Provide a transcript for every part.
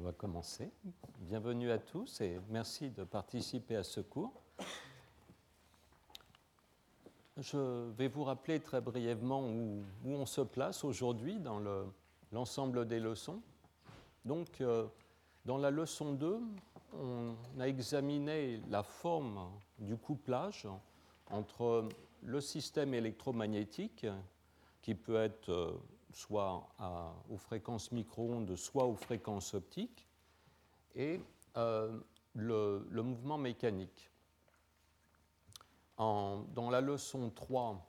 On va commencer. Bienvenue à tous et merci de participer à ce cours. Je vais vous rappeler très brièvement où on se place aujourd'hui dans l'ensemble des leçons. Donc, dans la leçon 2, on a examiné la forme du couplage entre le système électromagnétique, qui peut être soit aux fréquences micro-ondes, soit aux fréquences optiques, et le mouvement mécanique. Dans la leçon 3,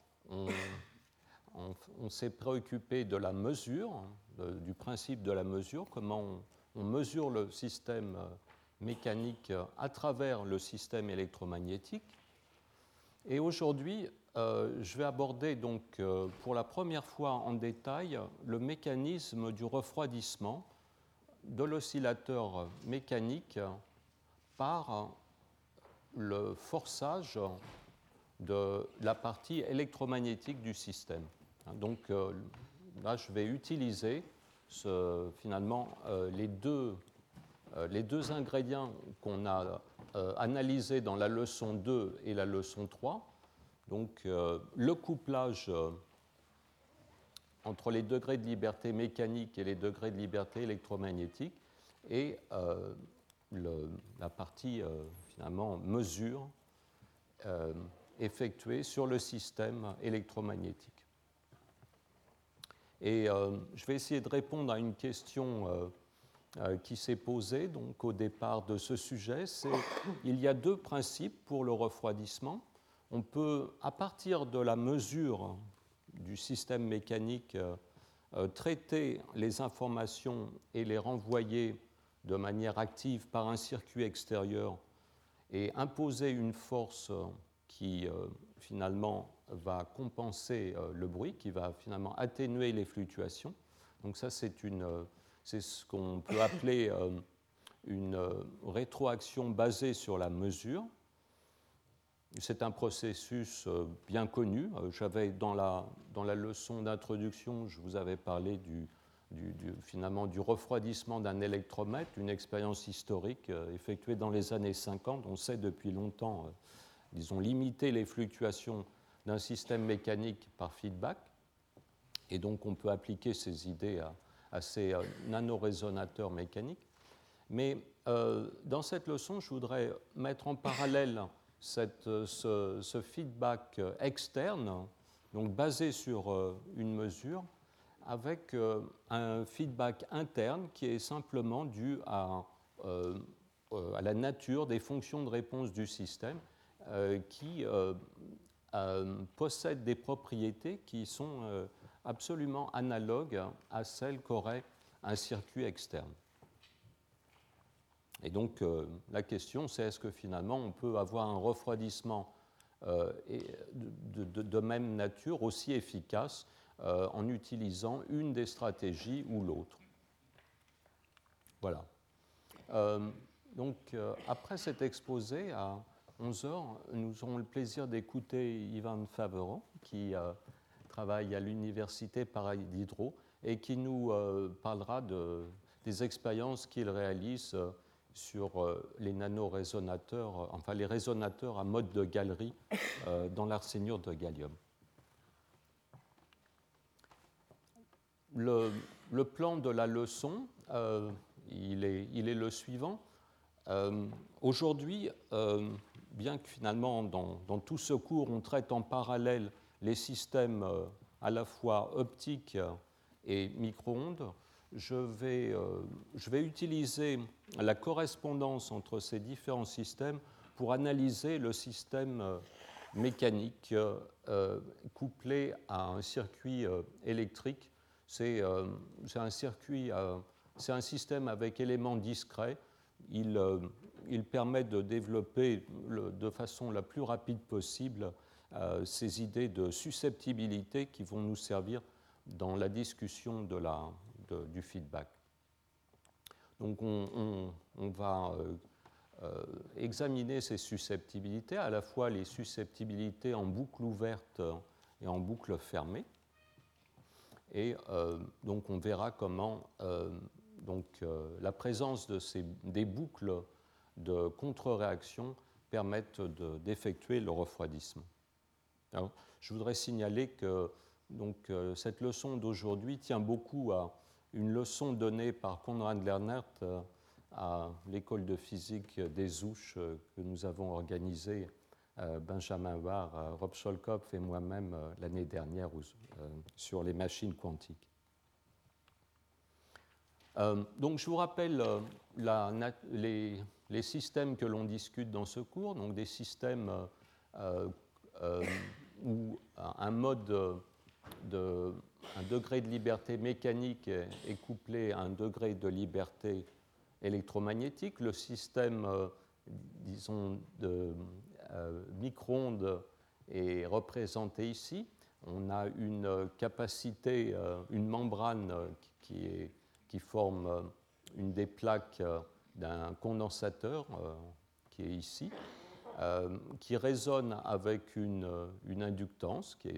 on s'est préoccupé de la mesure, du principe de la mesure, comment on mesure le système mécanique à travers le système électromagnétique. Et aujourd'hui, je vais aborder donc pour la première fois en détail le mécanisme du refroidissement de l'oscillateur mécanique par le forçage de la partie électromagnétique du système. Donc là, je vais utiliser finalement les deux ingrédients qu'on a analysés dans la leçon 2 et la leçon 3. Donc le couplage entre les degrés de liberté mécanique et les degrés de liberté électromagnétique et la partie finalement mesure effectuée sur le système électromagnétique. Et je vais essayer de répondre à une question qui s'est posée donc, au départ de ce sujet. Il y a deux principes pour le refroidissement. On peut, à partir de la mesure du système mécanique, traiter les informations et les renvoyer de manière active par un circuit extérieur et imposer une force qui finalement va compenser le bruit, qui va finalement atténuer les fluctuations. Donc ça, c'est ce qu'on peut appeler une rétroaction basée sur la mesure. C'est un processus bien connu. Dans la leçon d'introduction, je vous avais parlé finalement du refroidissement d'un électromètre, une expérience historique effectuée dans les années 50. On sait depuis longtemps, disons, limiter les fluctuations d'un système mécanique par feedback. Et donc, on peut appliquer ces idées à ces nanorésonateurs mécaniques. Mais dans cette leçon, je voudrais mettre en parallèle ce feedback externe, donc basé sur une mesure, avec un feedback interne qui est simplement dû à la nature des fonctions de réponse du système qui possèdent des propriétés qui sont absolument analogues à celles qu'aurait un circuit externe. Et donc, la question, c'est est-ce que finalement, on peut avoir un refroidissement de même nature, aussi efficace, en utilisant une des stratégies ou l'autre. Voilà. Donc, après cet exposé, à 11h, nous aurons le plaisir d'écouter Ivan Favero, qui travaille à l'Université Paris Diderot et qui nous parlera des expériences qu'il réalise sur les nanorésonateurs, enfin les résonateurs à mode de galerie dans l'arsénure de gallium. Le plan de la leçon, il est le suivant. Aujourd'hui, bien que finalement dans tout ce cours on traite en parallèle les systèmes à la fois optiques et micro-ondes, je vais utiliser la correspondance entre ces différents systèmes pour analyser le système mécanique couplé à un circuit électrique. C'est un système avec éléments discrets. Il permet de développer de façon la plus rapide possible ces idées de susceptibilité qui vont nous servir dans la discussion du feedback. Donc on va examiner ces susceptibilités, à la fois les susceptibilités en boucle ouverte et en boucle fermée. Et donc on verra comment donc, la présence des boucles de contre-réaction permettent d'effectuer le refroidissement. Alors, je voudrais signaler que donc, cette leçon d'aujourd'hui tient beaucoup à une leçon donnée par Konrad Lernert à l'école de physique des Ouches que nous avons organisée, Benjamin Barr, Rob Scholkopf et moi-même l'année dernière sur les machines quantiques. Donc je vous rappelle les systèmes que l'on discute dans ce cours, donc des systèmes où un degré de liberté mécanique est couplé à un degré de liberté électromagnétique. Le système, disons, de micro-ondes est représenté ici. On a une capacité, une membrane qui forme une des plaques d'un condensateur qui est ici, qui résonne avec une inductance, qui est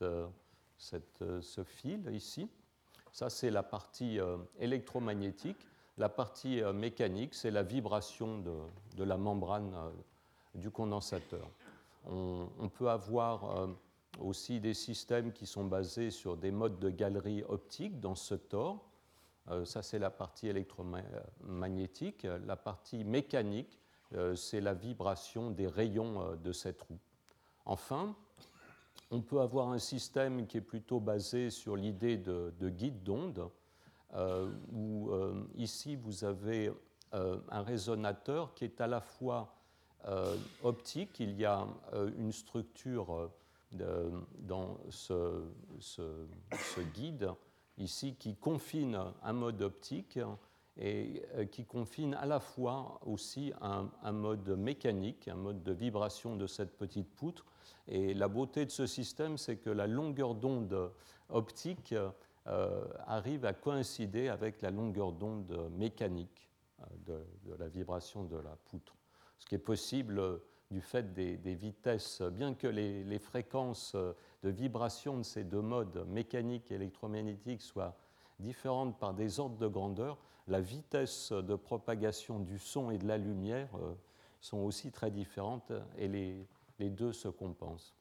ce fil ici. Ça, c'est la partie électromagnétique. La partie mécanique, c'est la vibration de la membrane du condensateur. On peut avoir aussi des systèmes qui sont basés sur des modes de galerie optique dans ce tore. Ça, c'est la partie électromagnétique. La partie mécanique, c'est la vibration des rayons de cette roue. Enfin, on peut avoir un système qui est plutôt basé sur l'idée de guide d'onde, où ici, vous avez un résonateur qui est à la fois optique. Il y a une structure dans ce guide ici qui confine un mode optique et qui confine à la fois aussi un mode mécanique, un mode de vibration de cette petite poutre. Et la beauté de ce système, c'est que la longueur d'onde optique arrive à coïncider avec la longueur d'onde mécanique de la vibration de la poutre. Ce qui est possible du fait des vitesses, bien que les fréquences de vibration de ces deux modes, mécanique et électromagnétique, soient différentes par des ordres de grandeur, la vitesse de propagation du son et de la lumière sont aussi très différentes et les deux se compensent.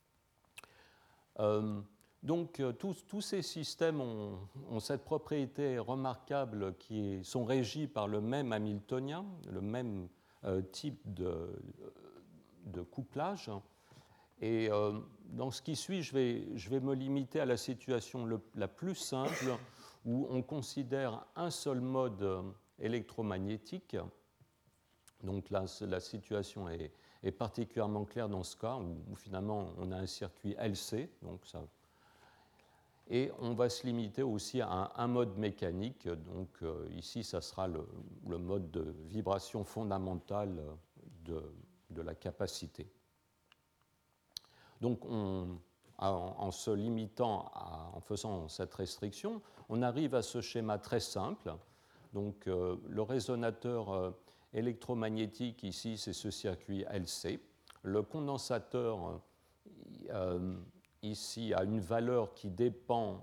Donc tous ces systèmes ont cette propriété remarquable qui sont régis par le même Hamiltonien, le même type de couplage. Et dans ce qui suit, je vais me limiter à la situation la plus simple où on considère un seul mode électromagnétique. Donc là, la situation est particulièrement claire dans ce cas où finalement on a un circuit LC. Donc ça, et on va se limiter aussi à un mode mécanique. Donc ici, ça sera le mode de vibration fondamentale de la capacité. Donc en se limitant, en faisant cette restriction, on arrive à ce schéma très simple. Donc le résonateur électromagnétique ici, c'est ce circuit LC. Le condensateur ici a une valeur qui dépend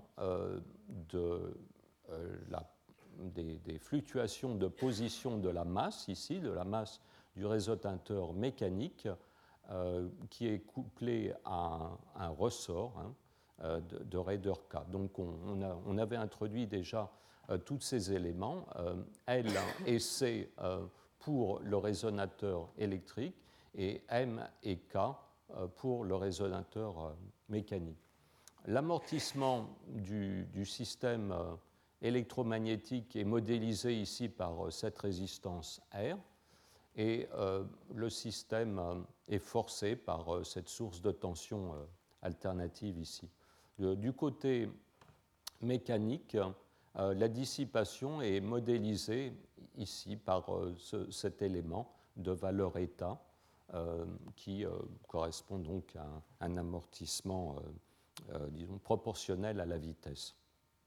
des fluctuations de position de la masse ici, de la masse du résonateur mécanique, qui est couplé à un ressort de Raeder K. Donc on avait introduit déjà tous ces éléments, L et C pour le résonateur électrique et M et K pour le résonateur mécanique. L'amortissement du système électromagnétique est modélisé ici par cette résistance R, et le système est forcé par cette source de tension alternative ici. Du côté mécanique, la dissipation est modélisée ici par cet élément de valeur état qui correspond donc à un amortissement disons, proportionnel à la vitesse.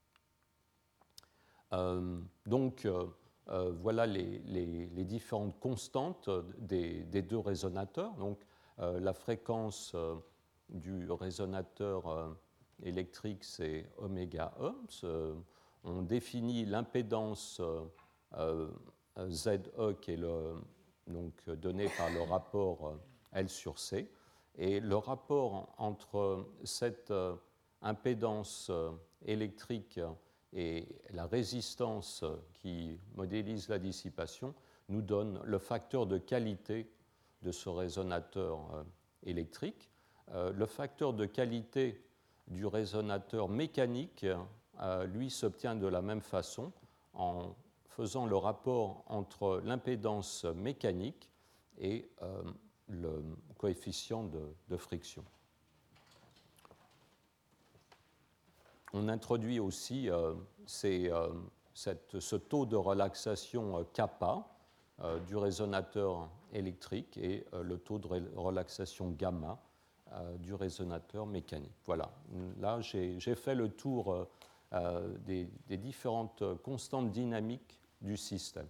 Voilà les différentes constantes des deux résonateurs. Donc, la fréquence du résonateur électrique, c'est oméga ohms. on définit l'impédance ZE qui est donc donné par le rapport L sur C. Et le rapport entre cette impédance électrique et la résistance qui modélise la dissipation nous donne le facteur de qualité de ce résonateur électrique. Le facteur de qualité du résonateur mécanique, lui, s'obtient de la même façon en faisant le rapport entre l'impédance mécanique et le coefficient de friction. On introduit aussi ce taux de relaxation kappa du résonateur électrique et le taux de relaxation gamma du résonateur mécanique. Voilà, là j'ai fait le tour des différentes constantes dynamiques du système.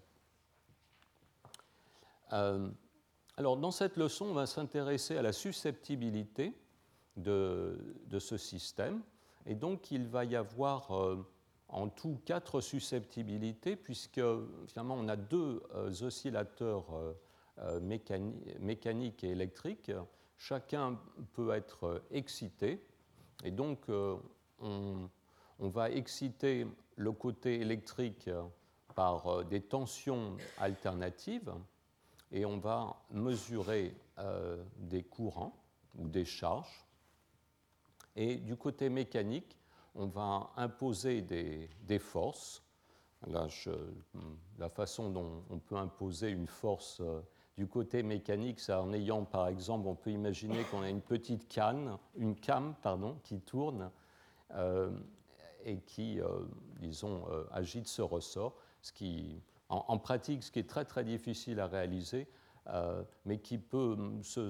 Alors, dans cette leçon, on va s'intéresser à la susceptibilité de ce système. Et donc, il va y avoir en tout 4 susceptibilités, puisque finalement, on a 2 oscillateurs mécaniques et électriques. Chacun peut être excité. Et donc, on va exciter le côté électrique par des tensions alternatives. Et on va mesurer des courants ou des charges. Et du côté mécanique, on va imposer des forces. Là, la façon dont on peut imposer une force du côté mécanique, c'est en ayant, par exemple, on peut imaginer qu'on a une petite came, qui tourne et qui, disons, agite ce ressort, ce qui... En pratique, ce qui est très très difficile à réaliser, mais qui peut,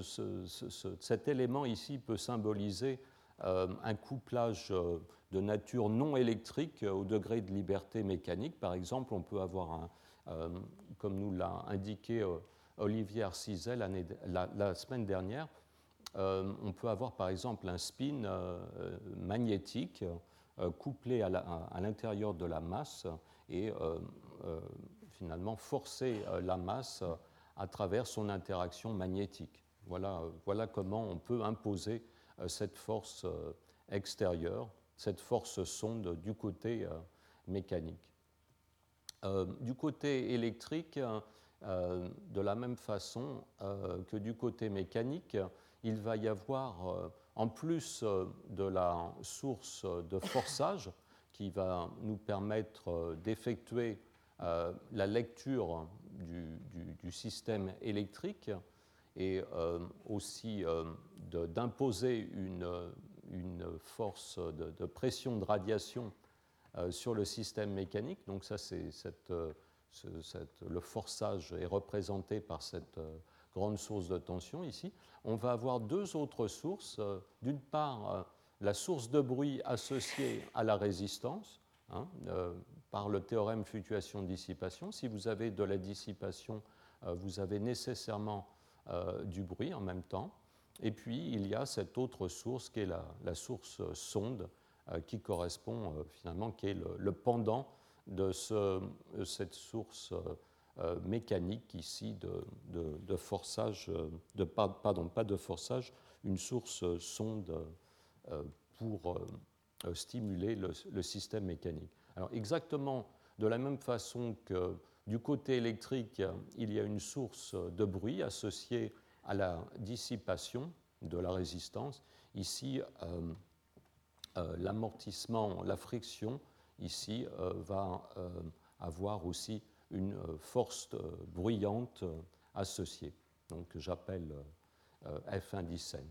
cet élément ici peut symboliser un couplage de nature non électrique au degré de liberté mécanique. Par exemple, on peut avoir, comme nous l'a indiqué Olivier Arcizel la semaine dernière, on peut avoir par exemple un spin magnétique couplé à l'intérieur de la masse et finalement forcer la masse à travers son interaction magnétique. Voilà comment on peut imposer cette force extérieure, cette force sonde du côté mécanique. Du côté électrique, de la même façon que du côté mécanique, il va y avoir, en plus de la source de forçage qui va nous permettre d'effectuer la lecture du système électrique et aussi d'imposer une force de pression de radiation sur le système mécanique. Donc ça, le forçage est représenté par cette grande source de tension ici. On va avoir 2 autres sources. D'une part, la source de bruit associée à la résistance, par le théorème fluctuation-dissipation. Si vous avez de la dissipation, vous avez nécessairement du bruit en même temps. Et puis, il y a cette autre source qui est la source sonde, qui correspond finalement, qui est le pendant de cette source mécanique ici de forçage, pas de forçage, une source sonde pour stimuler le système mécanique. Alors exactement de la même façon que du côté électrique, il y a une source de bruit associée à la dissipation de la résistance. Ici, l'amortissement, la friction, ici, va avoir aussi une force bruyante associée, donc que j'appelle F indicène.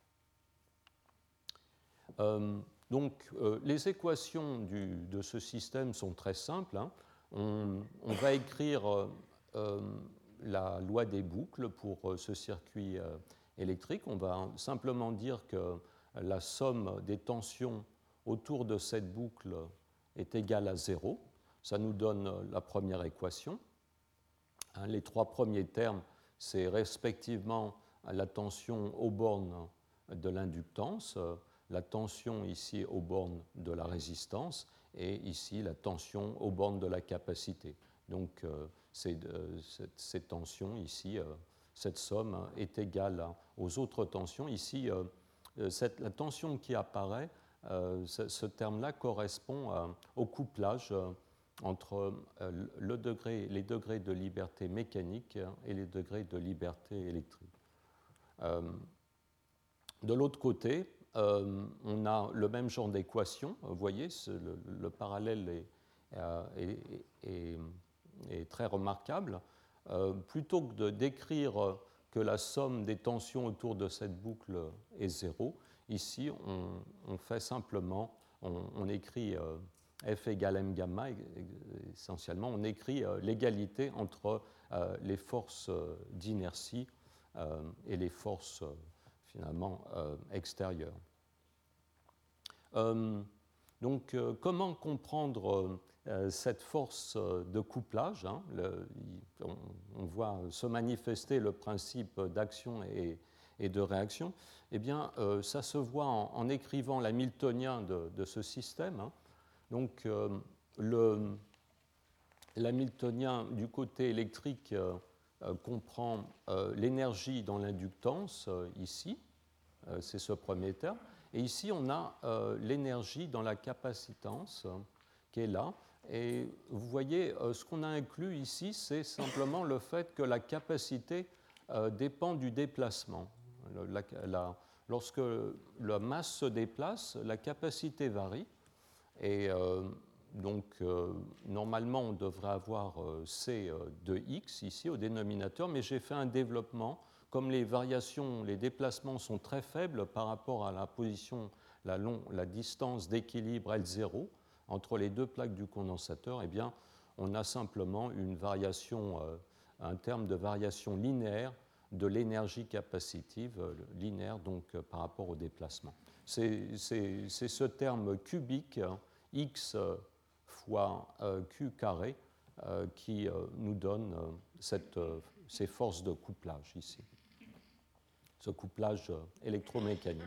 Donc, les équations de ce système sont très simples. On va écrire la loi des boucles pour ce circuit électrique. On va simplement dire que la somme des tensions autour de cette boucle est égale à 0. Ça nous donne la première équation. Les 3 premiers termes, c'est respectivement la tension aux bornes de l'inductance, la tension ici aux bornes de la résistance et ici la tension aux bornes de la capacité. Donc cette tension ici, cette somme est égale aux autres tensions. Ici, la tension qui apparaît, ce terme-là correspond au couplage entre les degrés de liberté mécanique et les degrés de liberté électrique. De l'autre côté, on a le même genre d'équation. Vous voyez, le parallèle est très remarquable. Plutôt que de décrire que la somme des tensions autour de cette boucle est zéro, ici, on fait simplement, on écrit F égale m gamma, essentiellement, on écrit l'égalité entre les forces d'inertie et les forces finalement extérieures. Donc, comment comprendre cette force de couplage, hein, on voit se manifester le principe d'action et de réaction. Eh bien, ça se voit en écrivant l'hamiltonien de ce système. Hein. Donc, l'hamiltonien du côté électrique comprend l'énergie dans l'inductance, ici, c'est ce premier terme. Et ici, on a l'énergie dans la capacitance qui est là. Et vous voyez, ce qu'on a inclus ici, c'est simplement le fait que la capacité dépend du déplacement. Lorsque la masse se déplace, la capacité varie. Et donc, normalement, on devrait avoir C de x ici au dénominateur, mais j'ai fait un développement. Comme les variations, les déplacements sont très faibles par rapport à la position, la distance d'équilibre L0 entre les deux plaques du condensateur, eh bien, on a simplement une variation, un terme de variation linéaire de l'énergie capacitive, linéaire donc par rapport au déplacement. C'est ce terme cubique, x fois q carré, qui nous donne ces forces de couplage ici, ce couplage électromécanique.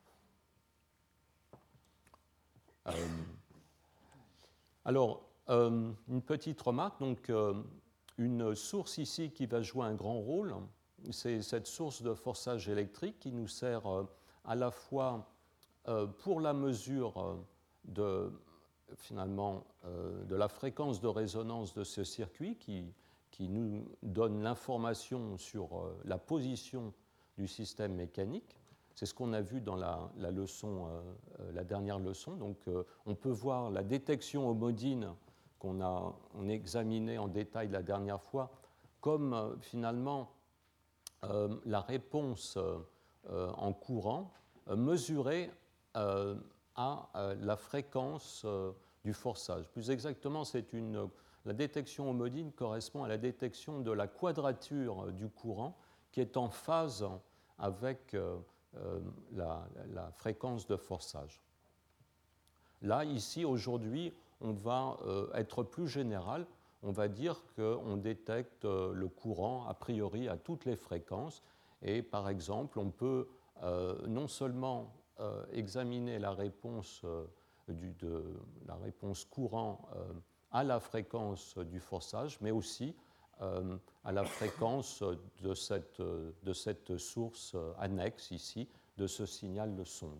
Alors, une petite remarque, donc une source ici qui va jouer un grand rôle, c'est cette source de forçage électrique qui nous sert à la fois pour la mesure finalement de la fréquence de résonance de ce circuit qui nous donne l'information sur la position du système mécanique. C'est ce qu'on a vu dans la dernière leçon. Donc, on peut voir la détection homodine qu'on a examinée en détail la dernière fois comme finalement la réponse en courant mesurée à la fréquence du forçage. Plus exactement, la détection homodine correspond à la détection de la quadrature du courant qui est en phase avec la fréquence de forçage. Là, ici, aujourd'hui, on va être plus général. On va dire qu'on détecte le courant a priori à toutes les fréquences. Et par exemple, on peut non seulement examiner la réponse, la réponse courant à la fréquence du forçage, mais aussi à la fréquence de cette source annexe ici, de ce signal de sonde.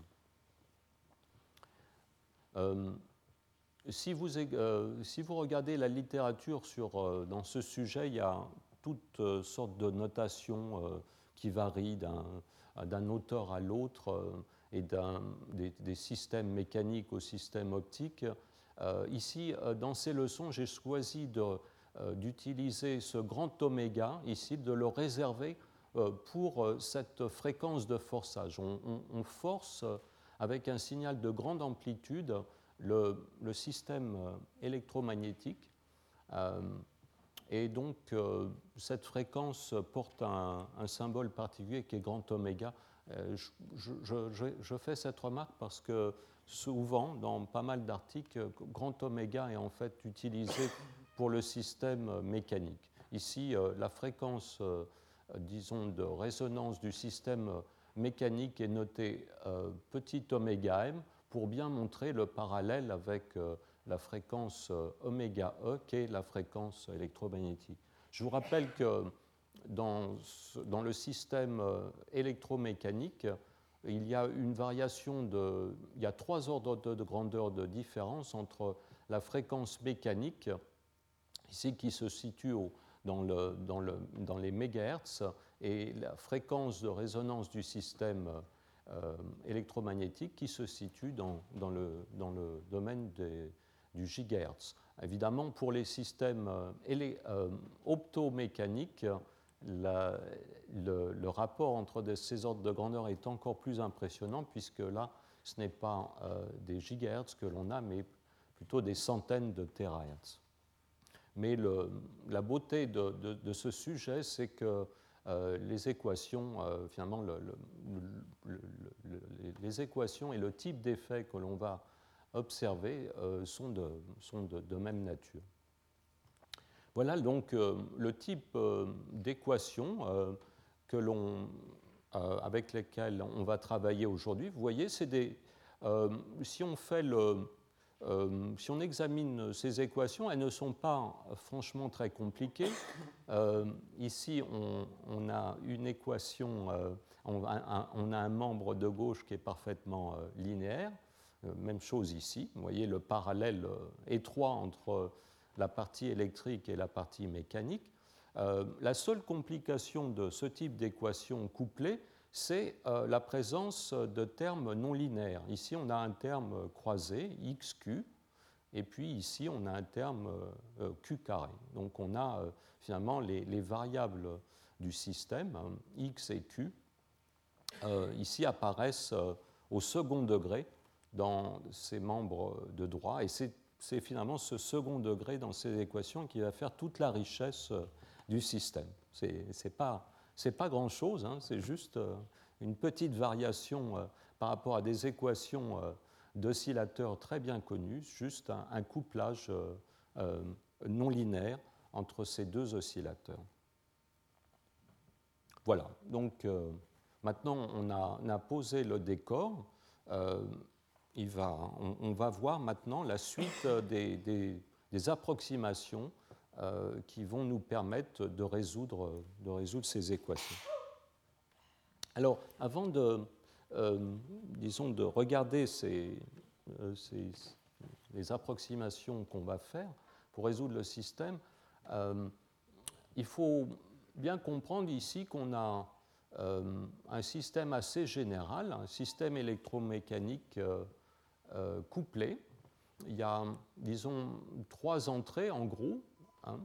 Si vous regardez la littérature dans ce sujet, il y a toutes sortes de notations qui varient d'un auteur à l'autre et des systèmes mécaniques aux systèmes optiques. Ici, dans ces leçons, j'ai choisi d'utiliser ce grand oméga, ici, de le réserver pour cette fréquence de forçage. On force avec un signal de grande amplitude le système électromagnétique. Et donc, cette fréquence porte un symbole particulier qui est grand oméga. Je fais cette remarque parce que souvent, dans pas mal d'articles, grand oméga est en fait utilisé pour le système mécanique. Ici, la fréquence, disons, de résonance du système mécanique est notée petit oméga m pour bien montrer le parallèle avec la fréquence oméga E, qui est la fréquence électromagnétique. Je vous rappelle que dans le système électromécanique, il y a une variation il y a 3 ordres de grandeur de différence entre la fréquence mécanique, ici qui se situe dans les mégahertz, et la fréquence de résonance du système électromagnétique qui se situe dans le domaine du gigahertz. Évidemment, pour les systèmes optomécaniques, le rapport entre ces ordres de grandeur est encore plus impressionnant, puisque là, ce n'est pas des gigahertz que l'on a, mais plutôt des centaines de terahertz. Mais la beauté de ce sujet, c'est que les équations, finalement, les équations et le type d'effet que l'on va observer sont de même nature. Voilà donc le type d'équations avec lesquelles on va travailler aujourd'hui. Vous voyez, si on examine ces équations, elles ne sont pas franchement très compliquées. Ici, on a une équation, on a un membre de gauche qui est parfaitement linéaire. Même chose ici. Vous voyez le parallèle étroit entre la partie électrique et la partie mécanique. La seule complication de ce type d'équation couplée, c'est la présence de termes non linéaires. Ici, on a un terme croisé, xq, et puis ici, on a un terme q carré. Donc, on a finalement les variables du système, x et q, ici apparaissent au second degré dans ces membres de droit, et c'est finalement ce second degré dans ces équations qui va faire toute la richesse du système. C'est pas grand-chose, hein, c'est juste une petite variation par rapport à des équations d'oscillateurs très bien connues, juste un couplage non linéaire entre ces deux oscillateurs. Voilà, donc maintenant on a posé le décor. On va voir maintenant la suite des approximations qui vont nous permettre de résoudre ces équations. Alors, avant de regarder les approximations qu'on va faire pour résoudre le système, il faut bien comprendre ici qu'on a un système assez général, un système électromécanique couplé. Il y a, disons, 3 entrées en gros. Hein.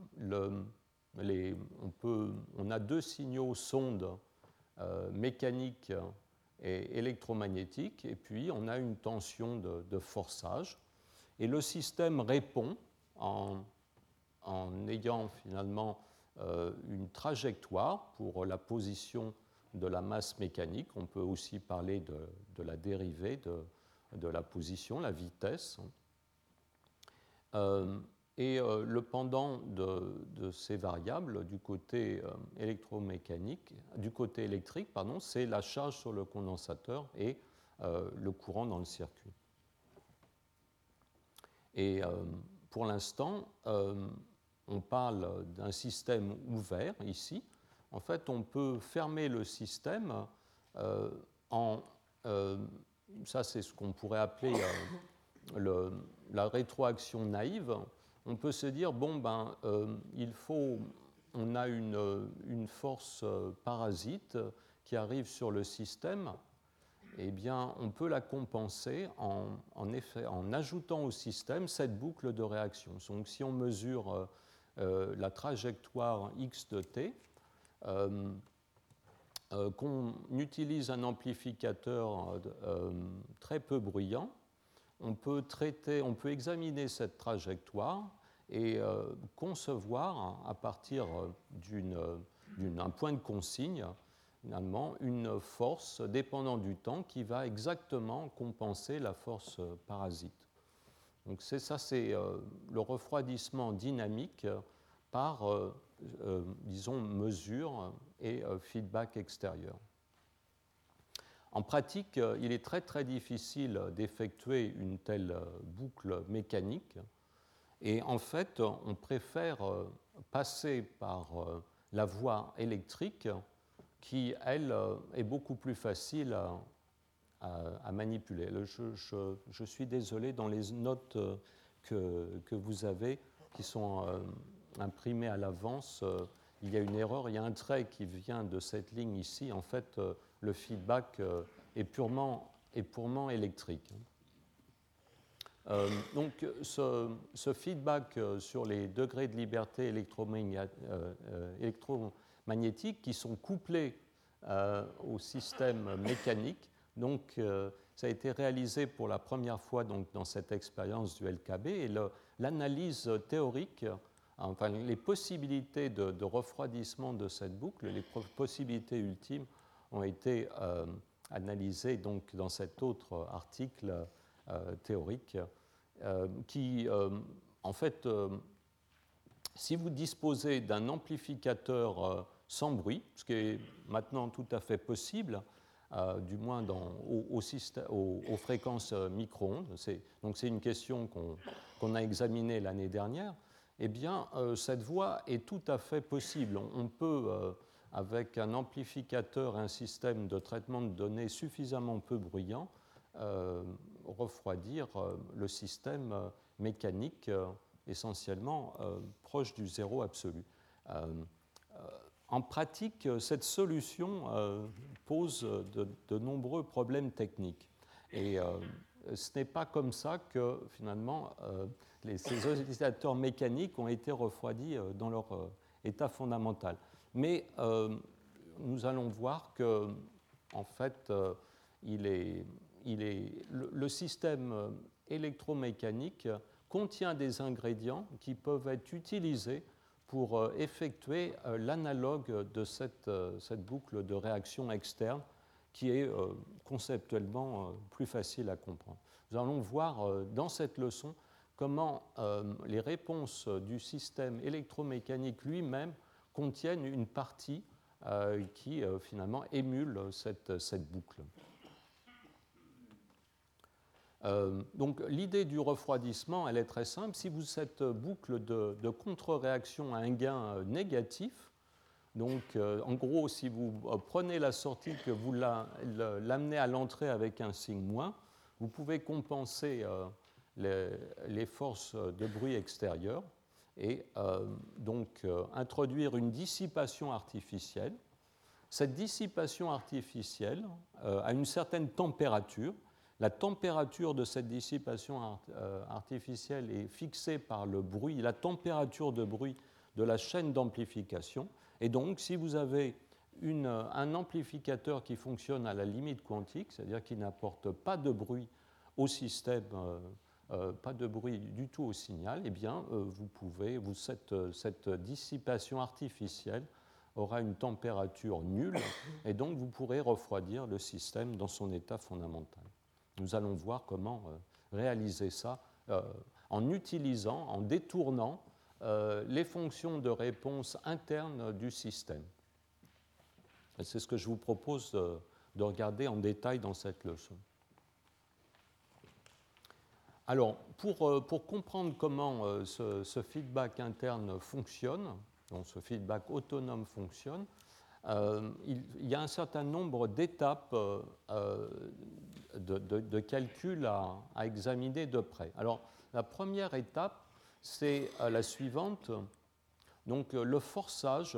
On a 2 signaux sondes mécaniques et électromagnétiques, et puis on a une tension de forçage. Et le système répond en ayant finalement une trajectoire pour la position de la masse mécanique. On peut aussi parler de la dérivée de la position, la vitesse. Le pendant de ces variables du côté électromécanique, du côté électrique, c'est la charge sur le condensateur et le courant dans le circuit. Et pour l'instant, on parle d'un système ouvert ici. En fait, on peut fermer le système ça, c'est ce qu'on pourrait appeler la rétroaction naïve. On peut se dire, on a une force parasite qui arrive sur le système. Eh bien, on peut la compenser en ajoutant au système cette boucle de réaction. Donc, si on mesure la trajectoire x de t, qu'on utilise un amplificateur très peu bruyant, on peut examiner cette trajectoire et concevoir à partir d'un point de consigne, finalement, une force dépendant du temps qui va exactement compenser la force parasite. Donc c'est le refroidissement dynamique par, disons, mesure et feedback extérieur. En pratique, il est très très difficile d'effectuer une telle boucle mécanique et en fait, on préfère passer par la voie électrique qui, elle, est beaucoup plus facile à manipuler. Je suis désolé, dans les notes que vous avez, qui sont imprimées à l'avance, il y a une erreur, il y a un trait qui vient de cette ligne ici. En fait, le feedback est purement électrique. Donc, ce feedback sur les degrés de liberté électromagnétique qui sont couplés au système mécanique. Donc, ça a été réalisé pour la première fois donc, dans cette expérience du LKB et l'analyse théorique, enfin les possibilités de refroidissement de cette boucle, les possibilités ultimes ont été analysées donc, dans cet autre article théorique qui, en fait, si vous disposez d'un amplificateur sans bruit, ce qui est maintenant tout à fait possible, du moins aux fréquences micro-ondes, donc c'est une question qu'on a examinée l'année dernière, eh bien, cette voie est tout à fait possible. On peut, avec un amplificateur, un système de traitement de données suffisamment peu bruyant, refroidir le système mécanique essentiellement proche du zéro absolu. En pratique, cette solution pose de nombreux problèmes techniques. Et ce n'est pas comme ça que, finalement, ces oscillateurs mécaniques ont été refroidis dans leur état fondamental. Mais nous allons voir que, en fait, le système électromécanique contient des ingrédients qui peuvent être utilisés pour effectuer l'analogue de cette boucle de réaction externe qui est conceptuellement plus facile à comprendre. Nous allons voir dans cette leçon comment les réponses du système électromécanique lui-même contiennent une partie qui finalement émule cette boucle. Donc l'idée du refroidissement, elle est très simple. Si vous avez cette boucle de contre-réaction à un gain négatif, donc en gros, si vous prenez la sortie que vous l'amenez à l'entrée avec un signe moins, vous pouvez compenser les forces de bruit extérieures et donc introduire une dissipation artificielle. Cette dissipation artificielle a une certaine température. La température de cette dissipation artificielle est fixée par le bruit, la température de bruit de la chaîne d'amplification. Et donc, si vous avez un amplificateur qui fonctionne à la limite quantique, c'est-à-dire qui n'apporte pas de bruit au système, pas de bruit du tout au signal, eh bien, cette dissipation artificielle aura une température nulle, et donc vous pourrez refroidir le système dans son état fondamental. Nous allons voir comment réaliser ça en utilisant, en détournant les fonctions de réponse internes du système. Et c'est ce que je vous propose de regarder en détail dans cette leçon. Alors, pour comprendre comment ce feedback interne fonctionne, donc ce feedback autonome fonctionne, il y a un certain nombre d'étapes de calcul à examiner de près. Alors, la première étape, c'est la suivante. Donc, le forçage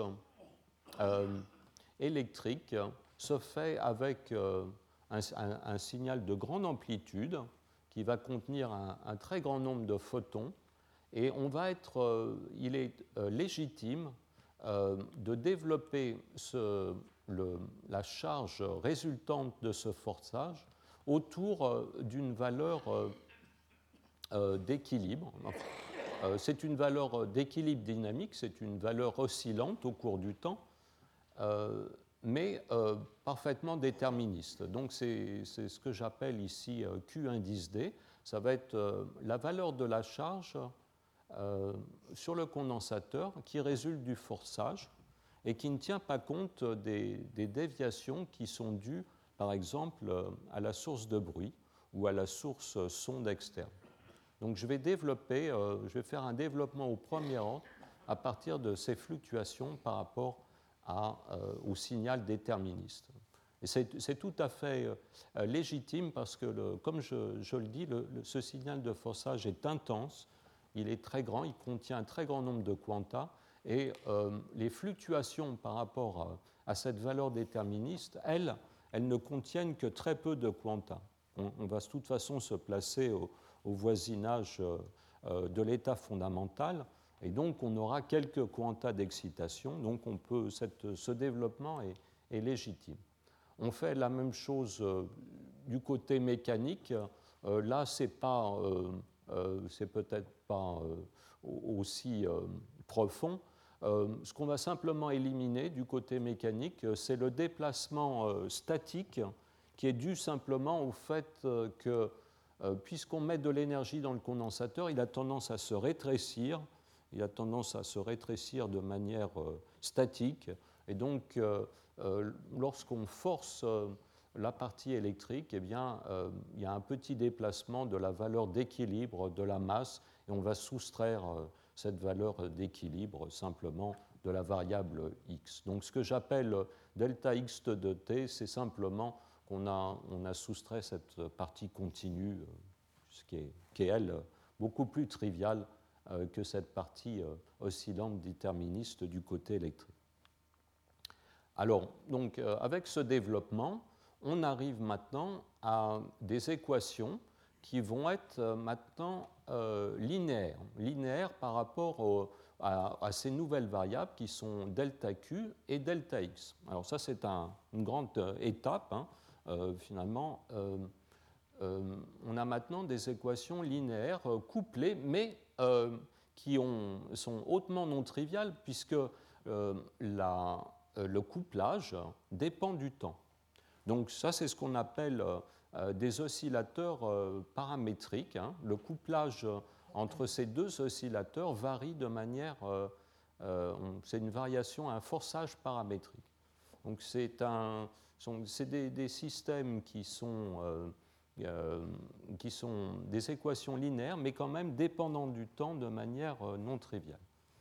électrique se fait avec un signal de grande amplitude qui va contenir un très grand nombre de photons, et il est légitime de développer la charge résultante de ce forçage autour d'une valeur d'équilibre. C'est une valeur d'équilibre dynamique, c'est une valeur oscillante au cours du temps, mais parfaitement déterministe. Donc c'est ce que j'appelle ici Q indice D. Ça va être la valeur de la charge sur le condensateur qui résulte du forçage et qui ne tient pas compte des déviations qui sont dues par exemple, à la source de bruit ou à la source sonde externe. Donc je vais faire un développement au premier ordre à partir de ces fluctuations par rapport au signal déterministe. Et c'est tout à fait légitime parce que, comme je le dis, ce signal de forçage est intense, il est très grand, il contient un très grand nombre de quanta, et les fluctuations par rapport à cette valeur déterministe, elles ne contiennent que très peu de quanta. On va de toute façon se placer au voisinage de l'état fondamental, et donc on aura quelques quanta d'excitation, donc ce développement est légitime. On fait la même chose du côté mécanique. Là, c'est peut-être pas aussi profond. Ce qu'on va simplement éliminer du côté mécanique, c'est le déplacement statique qui est dû simplement au fait que, puisqu'on met de l'énergie dans le condensateur, il a tendance à se rétrécir. Il a tendance à se rétrécir de manière statique. Et donc, lorsqu'on force la partie électrique, eh bien, il y a un petit déplacement de la valeur d'équilibre de la masse et on va soustraire cette valeur d'équilibre simplement de la variable x. Donc ce que j'appelle delta x de t, c'est simplement qu'on a soustrait cette partie continue, qui est elle, beaucoup plus triviale que cette partie oscillante déterministe du côté électrique. Alors, donc, avec ce développement, on arrive maintenant à des équations qui vont être maintenant linéaires par rapport à ces nouvelles variables qui sont delta Q et delta X. Alors ça, c'est une grande étape, finalement. On a maintenant des équations linéaires couplées, mais qui sont hautement non triviales, puisque le couplage dépend du temps. Donc ça, c'est ce qu'on appelle des oscillateurs paramétriques. Le couplage entre ces deux oscillateurs varie de manière... c'est une variation, un forçage paramétrique. Donc c'est des systèmes qui sont des équations linéaires, mais quand même dépendant du temps de manière non triviale.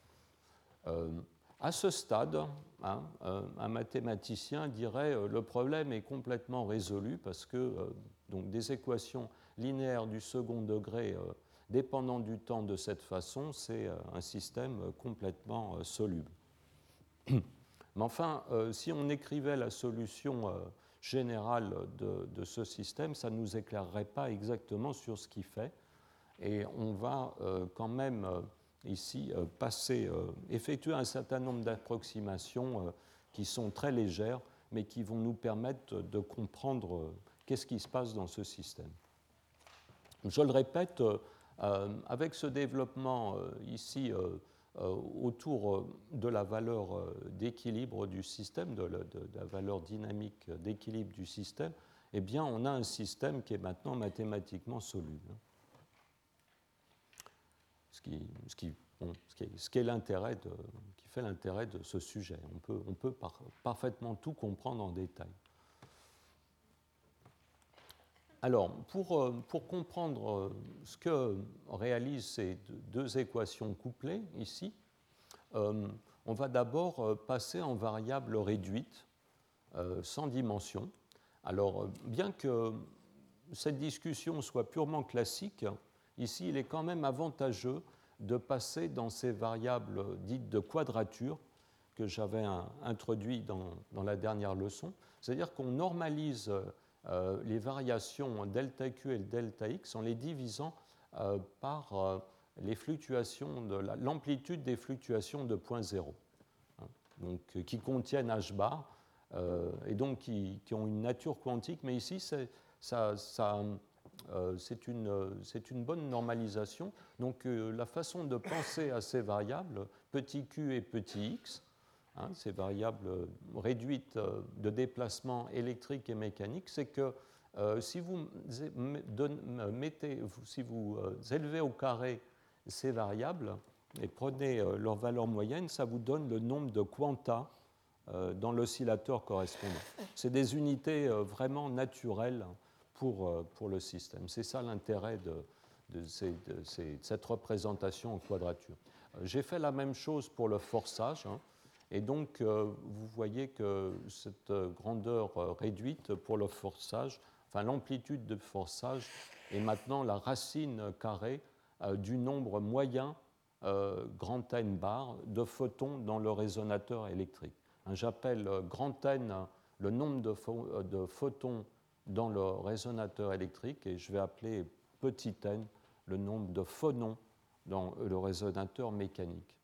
À ce stade, un mathématicien dirait le problème est complètement résolu parce que donc des équations linéaires du second degré dépendant du temps de cette façon, c'est un système complètement soluble. Mais enfin, si on écrivait la solution générale de ce système, ça ne nous éclairerait pas exactement sur ce qu'il fait. Et on va quand même ici effectuer un certain nombre d'approximations qui sont très légères, mais qui vont nous permettre de comprendre qu'est-ce qui se passe dans ce système. Je le répète, avec ce développement ici autour de la valeur d'équilibre du système, de la valeur dynamique d'équilibre du système, eh bien, on a un système qui est maintenant mathématiquement soluble. Ce qui fait l'intérêt de ce sujet. On peut parfaitement tout comprendre en détail. Alors, pour comprendre ce que réalisent ces deux équations couplées ici, on va d'abord passer en variable réduite, sans dimension. Alors, bien que cette discussion soit purement classique, ici, il est quand même avantageux de passer dans ces variables dites de quadrature que j'avais introduites dans la dernière leçon. C'est-à-dire qu'on normalise les variations delta Q et delta X en les divisant par les fluctuations l'amplitude des fluctuations de point zéro, donc, qui contiennent h bar et donc qui ont une nature quantique, mais ici c'est une bonne normalisation. Donc la façon de penser à ces variables, petit q et petit x, ces variables réduites de déplacement électrique et mécanique, c'est que si vous élevez au carré ces variables et prenez leur valeur moyenne, ça vous donne le nombre de quanta dans l'oscillateur correspondant. C'est des unités vraiment naturelles pour le système. C'est ça l'intérêt de cette représentation en quadrature. J'ai fait la même chose pour le forçage, hein, et donc vous voyez que cette grandeur réduite pour le forçage, enfin l'amplitude de forçage est maintenant la racine carrée du nombre moyen grand N bar de photons dans le résonateur électrique. J'appelle grand N le nombre de photons dans le résonateur électrique et je vais appeler petit n le nombre de phonons dans le résonateur mécanique.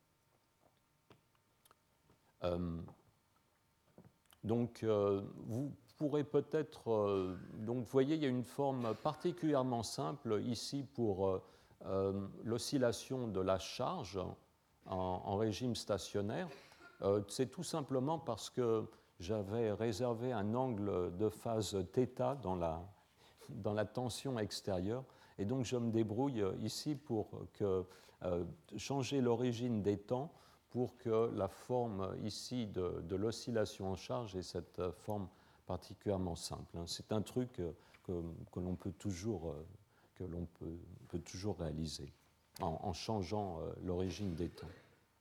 Donc, vous pourrez peut-être... donc, vous voyez, il y a une forme particulièrement simple ici pour l'oscillation de la charge en régime stationnaire. C'est tout simplement parce que j'avais réservé un angle de phase θ dans la tension extérieure. Et donc, je me débrouille ici pour changer l'origine des temps pour que la forme ici de l'oscillation en charge ait cette forme particulièrement simple. C'est un truc que l'on peut toujours réaliser en changeant l'origine des temps.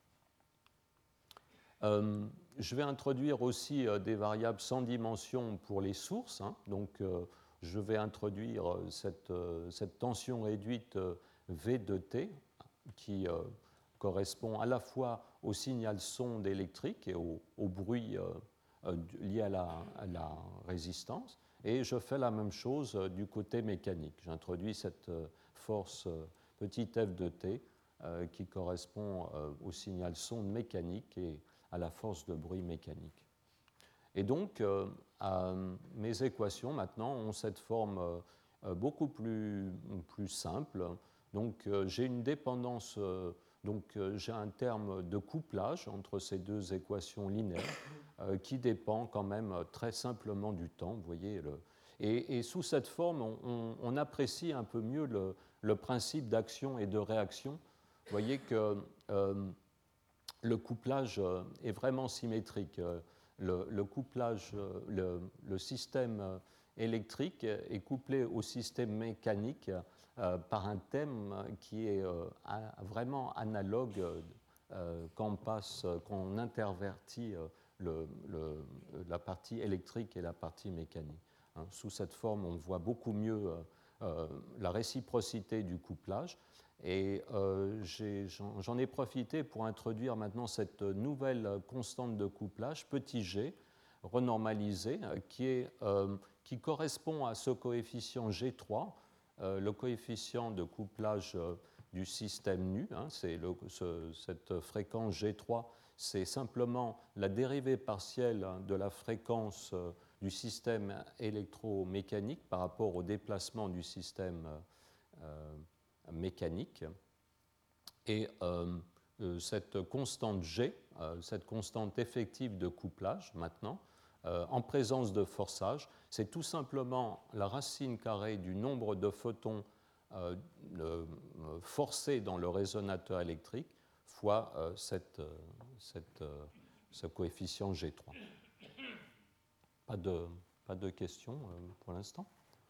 Je vais introduire aussi des variables sans dimension pour les sources. Hein. Donc, je vais introduire cette tension réduite V de T qui correspond à la fois au signal sonde électrique et au bruit lié à la résistance. Et je fais la même chose du côté mécanique. J'introduis cette force petit f de T qui correspond au signal sonde mécanique et à la force de bruit mécanique. Et donc, mes équations maintenant ont cette forme beaucoup plus simple. Donc, j'ai une dépendance, j'ai un terme de couplage entre ces deux équations linéaires qui dépend quand même très simplement du temps. Vous voyez, et sous cette forme, on apprécie un peu mieux le principe d'action et de réaction. Vous voyez que le couplage est vraiment symétrique. Le couplage, le système électrique est couplé au système mécanique par un thème qui est vraiment analogue quand on intervertit la partie électrique et la partie mécanique. Hein, sous cette forme, on voit beaucoup mieux la réciprocité du couplage. Et j'en ai profité pour introduire maintenant cette nouvelle constante de couplage, petit g, renormalisée, qui correspond à ce coefficient G3, le coefficient de couplage du système nu. Hein, cette fréquence G3, c'est simplement la dérivée partielle de la fréquence du système électromécanique par rapport au déplacement du système mécanique. Et cette constante G, cette constante effective de couplage maintenant, en présence de forçage, c'est tout simplement la racine carrée du nombre de photons forcés dans le résonateur électrique fois ce coefficient G3. Pas de questions pour l'instant?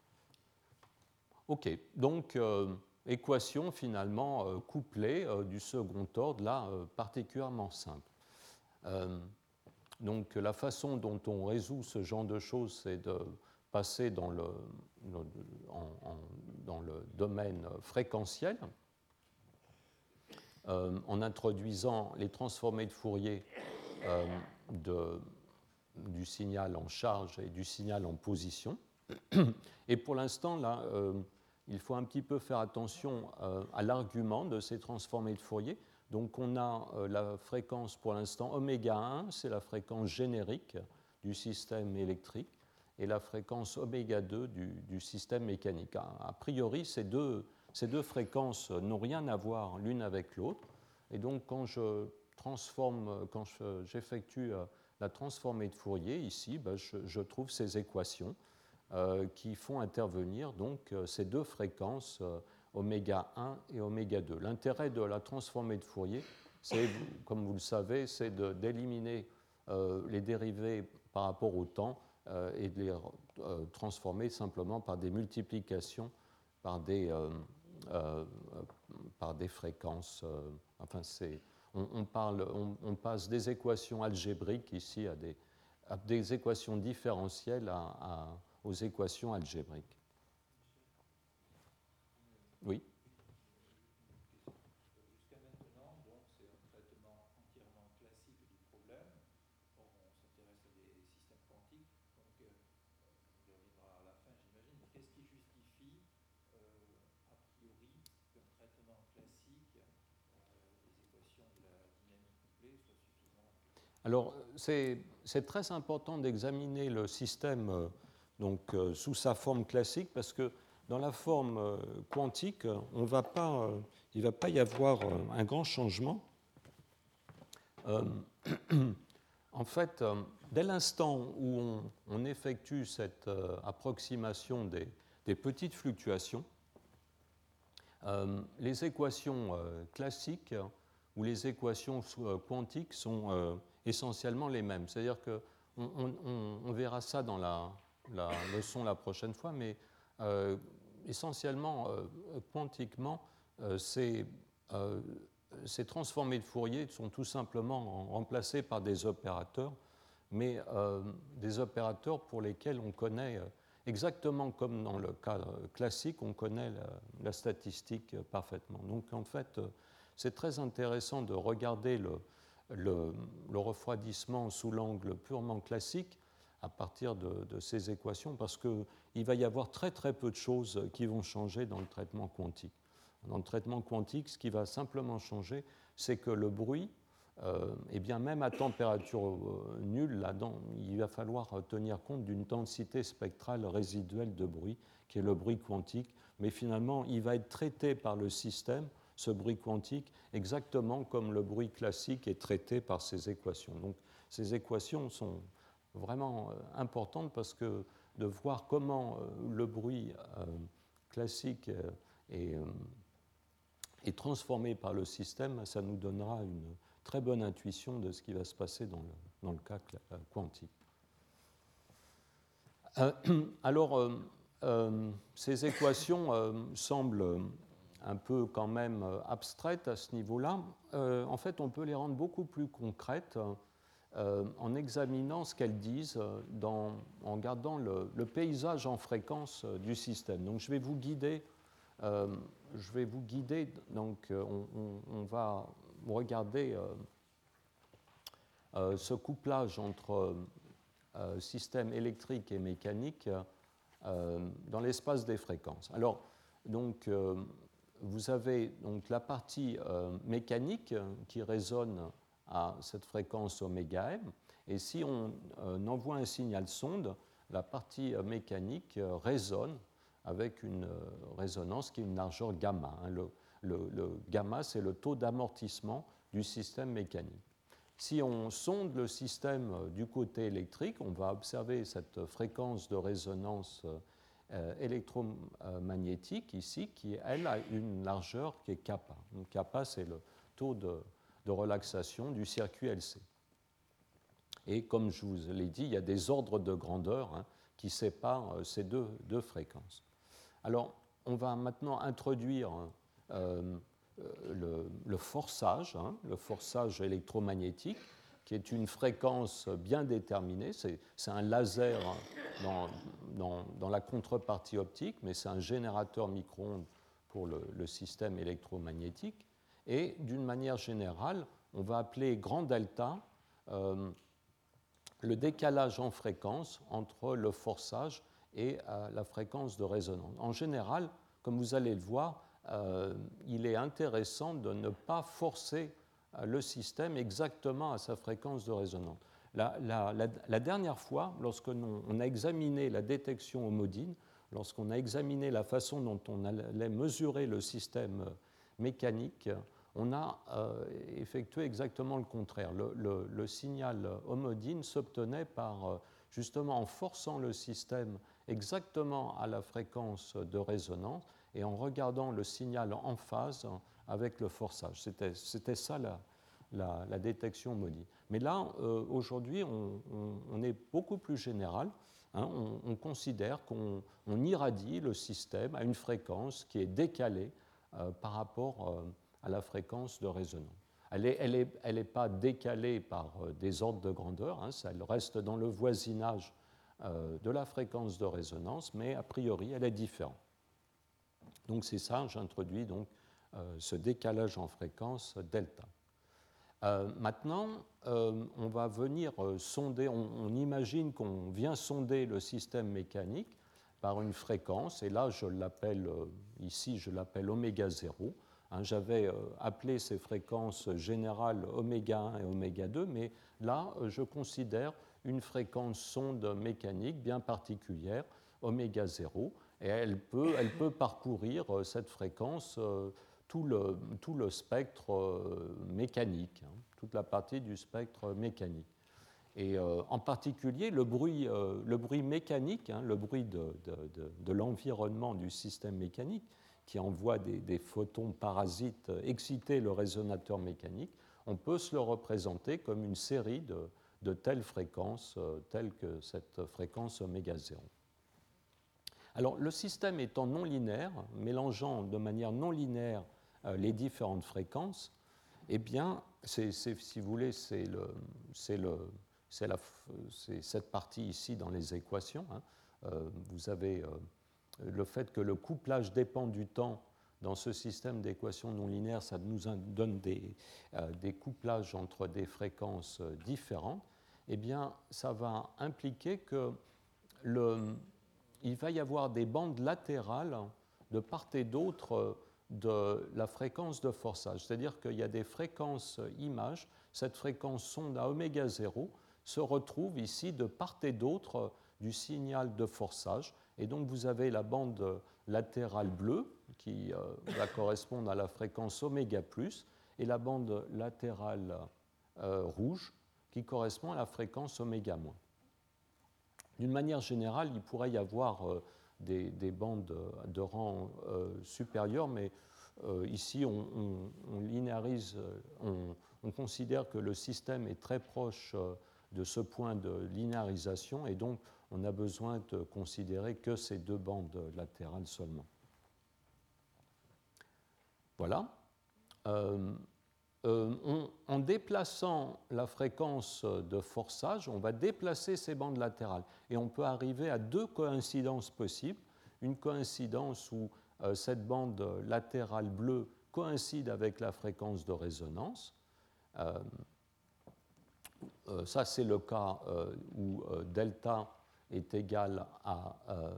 OK, donc équation finalement couplée du second ordre, là particulièrement simple. Donc la façon dont on résout ce genre de choses, c'est de passer dans le domaine fréquentiel en introduisant les transformés de Fourier du signal en charge et du signal en position. Et pour l'instant, là, il faut un petit peu faire attention à l'argument de ces transformés de Fourier. Donc on a la fréquence pour l'instant oméga 1, c'est la fréquence générique du système électrique, et la fréquence oméga 2 du système mécanique. A priori, ces deux fréquences n'ont rien à voir l'une avec l'autre, et donc quand j'effectue la transformée de Fourier, ici, je trouve ces équations qui font intervenir donc ces deux fréquences oméga 1 et oméga 2. L'intérêt de la transformée de Fourier, c'est, comme vous le savez, c'est d'éliminer les dériver par rapport au temps et de les transformer simplement par des multiplications, par des fréquences. Enfin, on passe des équations algébriques ici à des équations différentielles aux équations algébriques. Oui. Jusqu'à maintenant, donc, c'est un traitement entièrement classique du problème. Bon, on s'intéresse à des systèmes quantiques, donc on y reviendra à la fin, j'imagine. Qu'est-ce qui justifie, a priori, qu'un traitement classique des équations de la dynamique couplée soit suffisant? Alors, c'est très important d'examiner le système sous sa forme classique parce que dans la forme quantique, il ne va pas y avoir un grand changement. En fait, dès l'instant où on effectue cette approximation des petites fluctuations, les équations classiques ou les équations quantiques sont essentiellement les mêmes. C'est-à-dire qu'on verra ça dans la leçon la prochaine fois, mais essentiellement, quantiquement, ces transformés de Fourier sont tout simplement remplacés par des opérateurs, mais des opérateurs pour lesquels on connaît, exactement comme dans le cas classique, on connaît la statistique parfaitement. Donc en fait, c'est très intéressant de regarder le refroidissement sous l'angle purement classique à partir de ces équations, parce qu'il va y avoir très très peu de choses qui vont changer dans le traitement quantique. Dans le traitement quantique, ce qui va simplement changer, c'est que le bruit, eh bien même à température nulle, là-dedans, il va falloir tenir compte d'une densité spectrale résiduelle de bruit, qui est le bruit quantique, mais finalement, il va être traité par le système, ce bruit quantique, exactement comme le bruit classique est traité par ces équations. Donc, ces équations sont vraiment importantes parce que de voir comment le bruit classique est transformé par le système, ça nous donnera une très bonne intuition de ce qui va se passer dans le cas quantique. Alors, ces équations semblent un peu quand même abstraites à ce niveau-là. En fait, on peut les rendre beaucoup plus concrètes en examinant ce qu'elles disent en regardant le paysage en fréquence du système. Donc, je vais vous guider. Donc on va regarder ce couplage entre système électrique et mécanique dans l'espace des fréquences. Alors, donc, vous avez donc la partie mécanique qui résonne à cette fréquence ωm, et si on envoie un signal sonde, la partie mécanique résonne avec une résonance qui est une largeur gamma. Le gamma, c'est le taux d'amortissement du système mécanique. Si on sonde le système du côté électrique, on va observer cette fréquence de résonance électromagnétique ici, qui, elle, a une largeur qui est kappa. Donc, kappa, c'est le taux de relaxation du circuit LC. Et comme je vous l'ai dit, il y a des ordres de grandeur qui séparent ces deux fréquences. Alors, on va maintenant introduire le forçage électromagnétique, qui est une fréquence bien déterminée. C'est un laser dans la contrepartie optique, mais c'est un générateur micro-ondes pour le système électromagnétique. Et d'une manière générale, on va appeler grand delta le décalage en fréquence entre le forçage et la fréquence de résonance. En général, comme vous allez le voir, il est intéressant de ne pas forcer le système exactement à sa fréquence de résonance. La dernière fois, lorsqu'on a examiné la détection homodine, lorsqu'on a examiné la façon dont on allait mesurer le système mécanique, on a effectué exactement le contraire. Le signal homodine s'obtenait justement en forçant le système exactement à la fréquence de résonance et en regardant le signal en phase avec le forçage. C'était ça la détection maudite. Mais là, aujourd'hui, on est beaucoup plus général. Hein, on considère qu'on irradie le système à une fréquence qui est décalée par rapport à la fréquence de résonance. Elle n'est pas décalée par des ordres de grandeur, hein, elle reste dans le voisinage de la fréquence de résonance, mais a priori, elle est différente. Donc c'est ça, j'introduis donc ce décalage en fréquence delta. Maintenant, on va venir sonder, on imagine qu'on vient sonder le système mécanique par une fréquence, et là, je l'appelle, ici, je l'appelle oméga 0. Hein, j'avais appelé ces fréquences générales oméga 1 et oméga 2, mais là, je considère une fréquence sonde mécanique bien particulière, oméga 0, et elle peut parcourir cette fréquence tout le spectre mécanique, hein, toute la partie du spectre mécanique. Et en particulier, le bruit mécanique, hein, le bruit de l'environnement du système mécanique, qui envoie des photons parasites exciter le résonateur mécanique, on peut se le représenter comme une série de telles fréquences, telles que cette fréquence oméga 0. Alors, le système étant non linéaire, mélangeant de manière non linéaire les différentes fréquences, eh bien, si vous voulez, c'est cette partie ici dans les équations. Hein. Vous avez le fait que le couplage dépend du temps dans ce système d'équations non linéaires, ça nous donne des couplages entre des fréquences différentes. Eh bien, ça va impliquer qu'il va y avoir des bandes latérales de part et d'autre de la fréquence de forçage. C'est-à-dire qu'il y a des fréquences images, cette fréquence sonde à oméga 0 se retrouve ici de part et d'autre du signal de forçage. Et donc vous avez la bande latérale bleue qui va correspondre à la fréquence oméga plus et la bande latérale rouge qui correspond à la fréquence oméga moins. D'une manière générale, il pourrait y avoir des bandes de rang supérieur, mais ici on linéarise, on considère que le système est très proche de ce point de linéarisation et donc on a besoin de considérer que ces deux bandes latérales seulement. Voilà. En déplaçant la fréquence de forçage, on va déplacer ces bandes latérales et on peut arriver à deux coïncidences possibles. Une coïncidence où cette bande latérale bleue coïncide avec la fréquence de résonance. Ça, c'est le cas où delta est égal à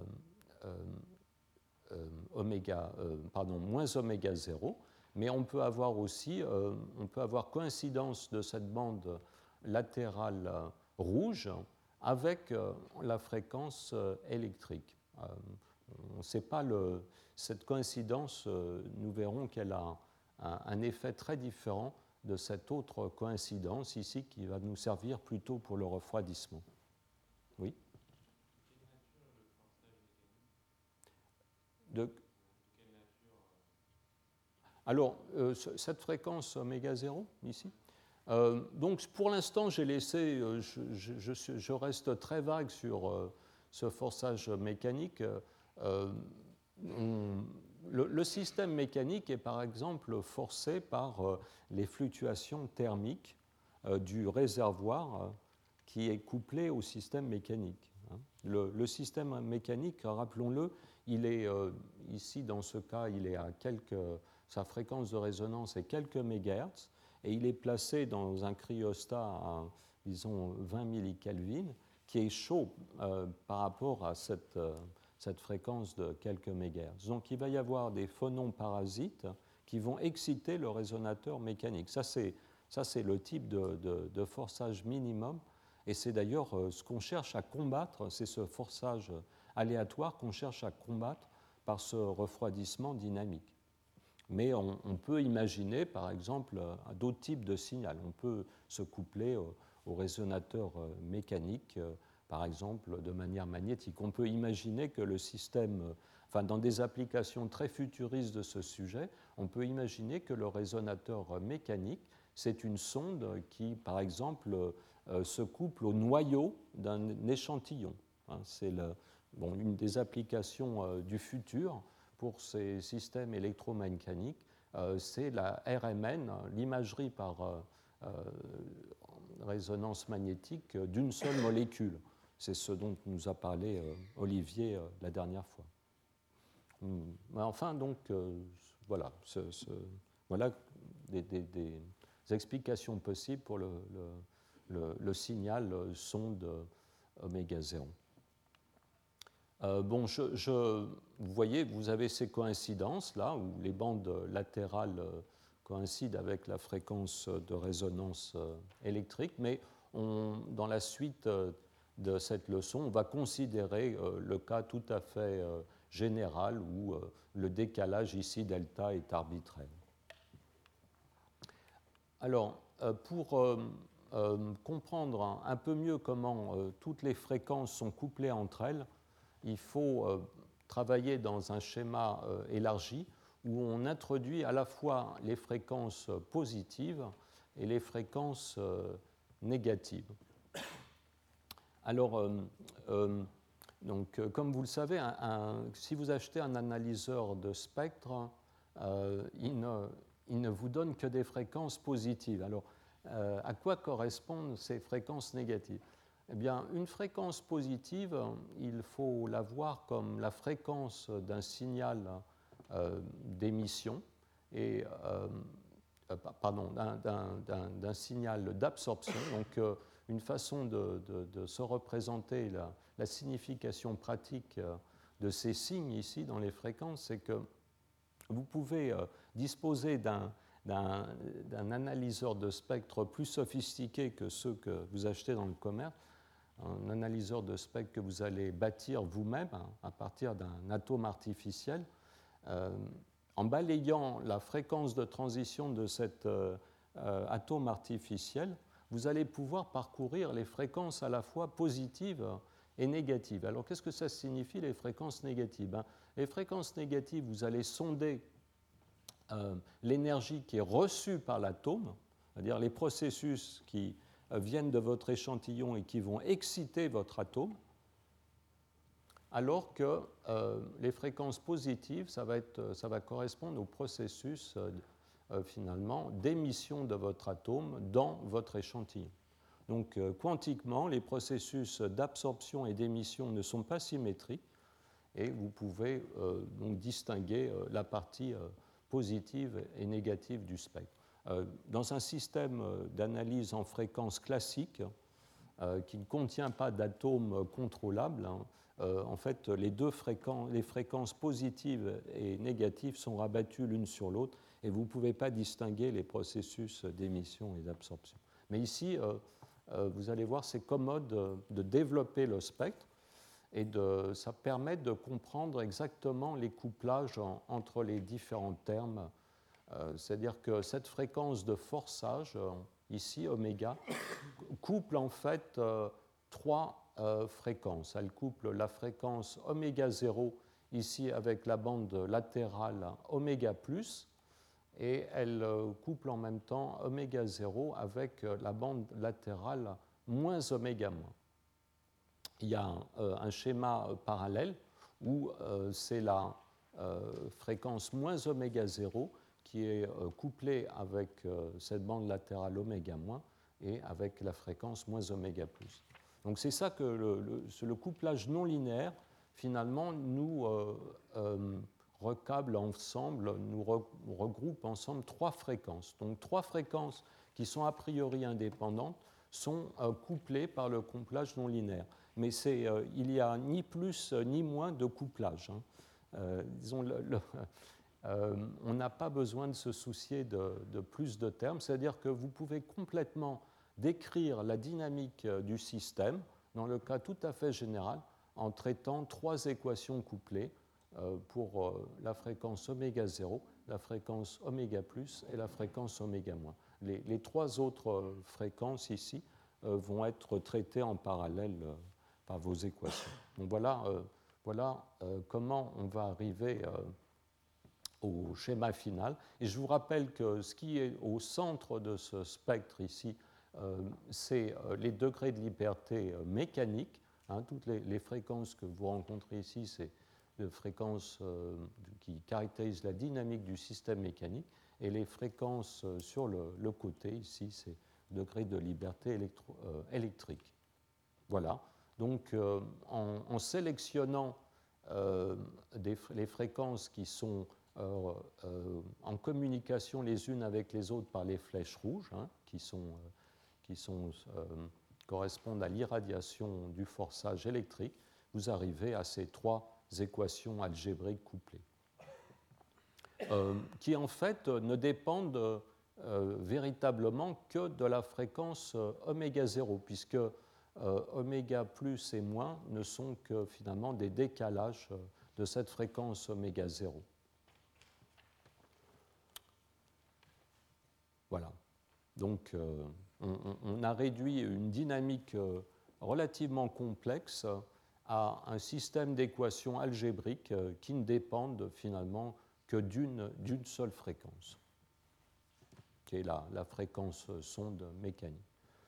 moins oméga 0. Mais on peut avoir aussi coïncidence de cette bande latérale rouge avec la fréquence électrique. On ne sait pas cette coïncidence, nous verrons qu'elle a un effet très différent de cette autre coïncidence ici qui va nous servir plutôt pour le refroidissement. Oui. Alors, cette fréquence oméga 0, ici, donc pour l'instant, j'ai laissé, je reste très vague sur ce forçage mécanique. Le système mécanique est par exemple forcé par les fluctuations thermiques du réservoir qui est couplé au système mécanique. Le système mécanique, rappelons-le, il est ici dans ce cas, il est à sa fréquence de résonance est quelques mégahertz et il est placé dans un cryostat à, disons, 20 millikelvin qui est chaud par rapport à cette fréquence de quelques mégahertz. Donc il va y avoir des phonons parasites qui vont exciter le résonateur mécanique. Ça, c'est le type de forçage minimum et c'est d'ailleurs ce qu'on cherche à combattre, c'est ce forçage aléatoire qu'on cherche à combattre par ce refroidissement dynamique. Mais on peut imaginer, par exemple, d'autres types de signaux. On peut se coupler au résonateur mécanique, par exemple, de manière magnétique. On peut imaginer que le système, enfin, dans des applications très futuristes de ce sujet, on peut imaginer que le résonateur mécanique c'est une sonde qui, par exemple, se couple au noyau d'un échantillon. Hein, c'est une des applications du futur pour ces systèmes électromécaniques, c'est la RMN, l'imagerie par résonance magnétique d'une seule molécule. C'est ce dont nous a parlé Olivier la dernière fois. Mais enfin, donc, voilà, voilà des explications possibles pour le signal sonde oméga 0. Bon, vous voyez, vous avez ces coïncidences là, où les bandes latérales coïncident avec la fréquence de résonance électrique, mais dans la suite de cette leçon, on va considérer le cas tout à fait général où le décalage ici delta est arbitraire. Alors, pour comprendre un peu mieux comment toutes les fréquences sont couplées entre elles, il faut travailler dans un schéma élargi où on introduit à la fois les fréquences positives et les fréquences négatives. Alors, donc, comme vous le savez, si vous achetez un analyseur de spectre, il ne vous donne que des fréquences positives. Alors, à quoi correspondent ces fréquences négatives? Eh bien, une fréquence positive, il faut la voir comme la fréquence d'un signal d'émission et d'un signal d'absorption. Donc, une façon de se représenter la signification pratique de ces signes ici dans les fréquences, c'est que vous pouvez disposer d'un analyseur de spectre plus sophistiqué que ceux que vous achetez dans le commerce, un analyseur de spectre que vous allez bâtir vous-même à partir d'un atome artificiel. En balayant la fréquence de transition de cet atome artificiel, vous allez pouvoir parcourir les fréquences à la fois positives et négatives. Alors, qu'est-ce que ça signifie, les fréquences négatives? Les fréquences négatives, vous allez sonder l'énergie qui est reçue par l'atome, c'est-à-dire les processus qui viennent de votre échantillon et qui vont exciter votre atome, alors que les fréquences positives, ça va correspondre au processus finalement d'émission de votre atome dans votre échantillon. Donc quantiquement, les processus d'absorption et d'émission ne sont pas symétriques et vous pouvez donc distinguer la partie positive et négative du spectre. Dans un système d'analyse en fréquence classique qui ne contient pas d'atomes contrôlables, en fait, les fréquences positives et négatives sont rabattues l'une sur l'autre et vous ne pouvez pas distinguer les processus d'émission et d'absorption. Mais ici, vous allez voir, c'est commode de développer le spectre et ça permet de comprendre exactement les couplages entre les différents termes. C'est-à-dire que cette fréquence de forçage, ici, oméga, couple en fait trois fréquences. Elle couple la fréquence oméga 0, ici avec la bande latérale oméga plus, et elle couple en même temps oméga 0 avec la bande latérale moins oméga moins. Il y a un schéma parallèle où c'est la fréquence moins oméga 0 qui est couplée avec cette bande latérale oméga moins et avec la fréquence moins oméga plus. Donc c'est ça que le couplage non linéaire, finalement, nous recable ensemble, nous regroupe ensemble trois fréquences. Donc trois fréquences qui sont a priori indépendantes sont couplées par le couplage non linéaire. Mais il n'y a ni plus ni moins de couplage. Disons, on n'a pas besoin de se soucier de plus de termes, c'est-à-dire que vous pouvez complètement décrire la dynamique du système, dans le cas tout à fait général, en traitant trois équations couplées pour la fréquence oméga 0, la fréquence oméga plus et la fréquence oméga moins. Les trois autres fréquences ici vont être traitées en parallèle par vos équations. Donc voilà comment on va arriver au schéma final. Et je vous rappelle que ce qui est au centre de ce spectre ici, c'est les degrés de liberté mécanique. Toutes les fréquences que vous rencontrez ici, c'est les fréquences qui caractérisent la dynamique du système mécanique. Et les fréquences sur le côté, ici, c'est degré de liberté électrique. Voilà. Donc, en sélectionnant les fréquences qui sont en communication les unes avec les autres par les flèches rouges, qui correspondent à l'irradiation du forçage électrique, vous arrivez à ces trois équations algébriques couplées, qui en fait ne dépendent véritablement que de la fréquence oméga 0, puisque oméga plus et moins ne sont que finalement des décalages de cette fréquence oméga 0. Voilà. Donc, on a réduit une dynamique relativement complexe à un système d'équations algébriques qui ne dépendent finalement que d'une seule fréquence, qui est la fréquence sonde mécanique.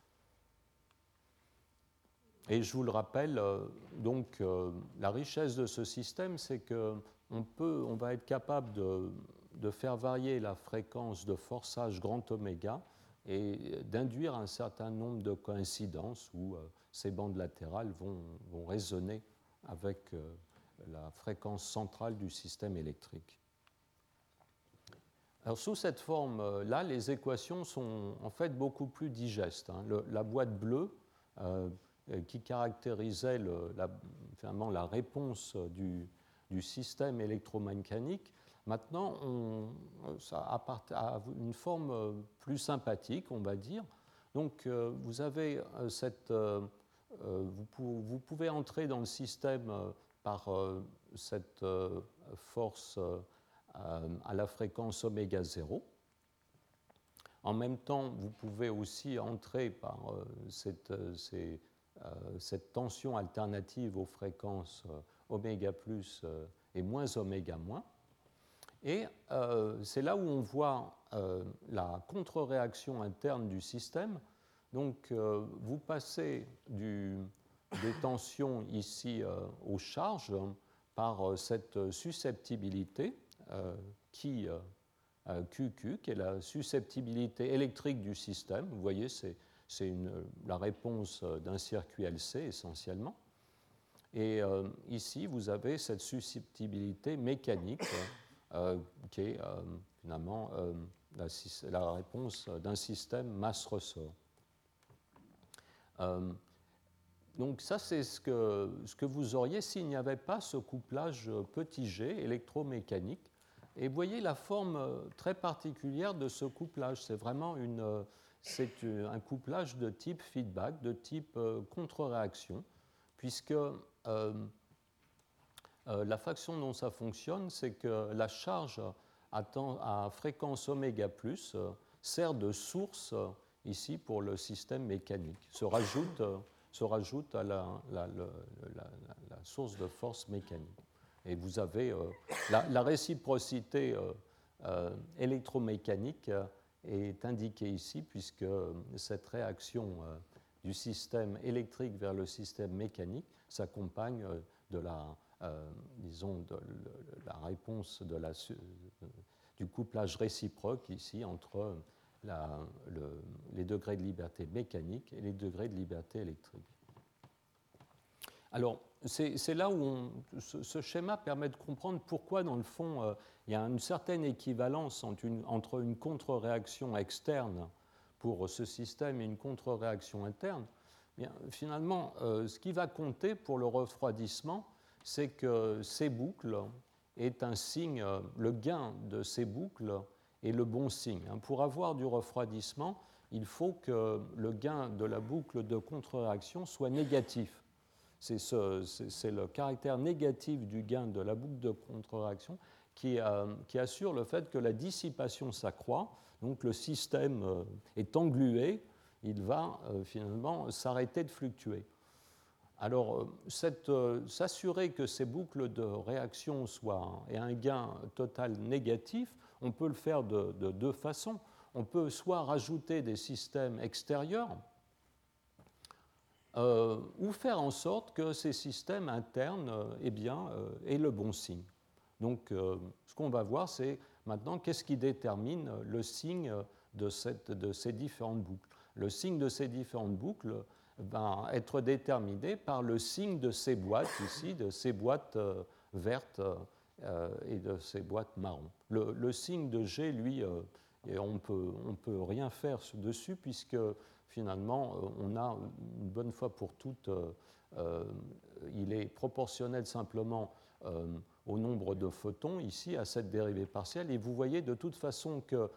Et je vous le rappelle, donc, la richesse de ce système, c'est qu'on va être capable de faire varier la fréquence de forçage grand oméga et d'induire un certain nombre de coïncidences où ces bandes latérales vont résonner avec la fréquence centrale du système électrique. Alors, sous cette forme-là, les équations sont en fait beaucoup plus digestes. La boîte bleue qui caractérisait finalement la réponse du système électromécanique, maintenant, ça a une forme plus sympathique, on va dire. Donc, vous avez vous pouvez entrer dans le système par cette force à la fréquence oméga 0. En même temps, vous pouvez aussi entrer par cette tension alternative aux fréquences oméga plus et moins oméga moins. Et c'est là où on voit la contre-réaction interne du système. Donc, vous passez des tensions ici aux charges par cette susceptibilité QQ, qui est la susceptibilité électrique du système. Vous voyez, c'est la réponse d'un circuit LC essentiellement. Et ici, vous avez cette susceptibilité mécanique qui est finalement la réponse d'un système masse-ressort. Donc ça, c'est ce que vous auriez s'il n'y avait pas ce couplage petit g électromécanique. Et vous voyez la forme très particulière de ce couplage. C'est vraiment un couplage de type feedback, de type contre-réaction, puisque la façon dont ça fonctionne, c'est que la charge à fréquence oméga plus sert de source ici pour le système mécanique, se rajoute à la source de force mécanique. Et vous avez la réciprocité électromécanique est indiquée ici, puisque cette réaction du système électrique vers le système mécanique s'accompagne de la réponse du couplage réciproque ici entre les degrés de liberté mécanique et les degrés de liberté électrique. Alors, c'est là où ce schéma permet de comprendre pourquoi, dans le fond, il y a une certaine équivalence entre une contre-réaction externe pour ce système et une contre-réaction interne. Bien, finalement, ce qui va compter pour le refroidissement, c'est que ces boucles est un signe, le gain de ces boucles est le bon signe. Pour avoir du refroidissement, il faut que le gain de la boucle de contre-réaction soit négatif. C'est le caractère négatif du gain de la boucle de contre-réaction qui assure le fait que la dissipation s'accroît, donc le système est englué, il va finalement s'arrêter de fluctuer. Alors, s'assurer que ces boucles de réaction aient un gain total négatif, on peut le faire de deux façons. On peut soit rajouter des systèmes extérieurs, ou faire en sorte que ces systèmes internes aient le bon signe. Donc, ce qu'on va voir, c'est maintenant qu'est-ce qui détermine le signe de ces différentes boucles. Le signe de ces différentes boucles va être déterminé par le signe de ces boîtes ici, de ces boîtes vertes et de ces boîtes marron. Le signe de G, lui, on peut rien faire dessus puisque finalement, on a une bonne fois pour toutes, il est proportionnel simplement au nombre de photons, ici, à cette dérivée partielle. Et vous voyez de toute façon que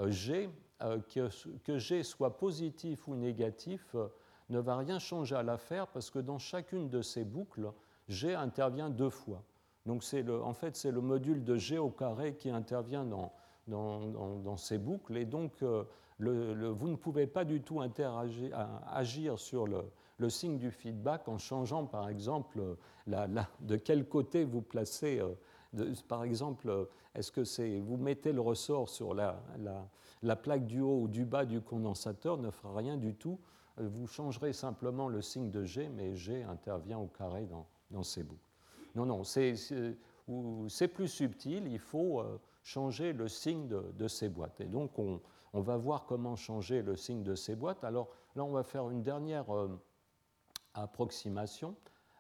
que G soit positif ou négatif ne va rien changer à l'affaire parce que dans chacune de ces boucles, G intervient deux fois. Donc en fait, c'est le module de G au carré qui intervient dans ces boucles. Et donc, vous ne pouvez pas du tout agir sur le signe du feedback en changeant, par exemple, de quel côté vous placez. Par exemple, est-ce que vous mettez le ressort sur la plaque du haut ou du bas du condensateur, ne fera rien du tout. Vous changerez simplement le signe de G, mais G intervient au carré dans ces boucles. Non, c'est plus subtil, il faut changer le signe de ces boîtes. Et donc, on va voir comment changer le signe de ces boîtes. Alors là, on va faire une dernière approximation.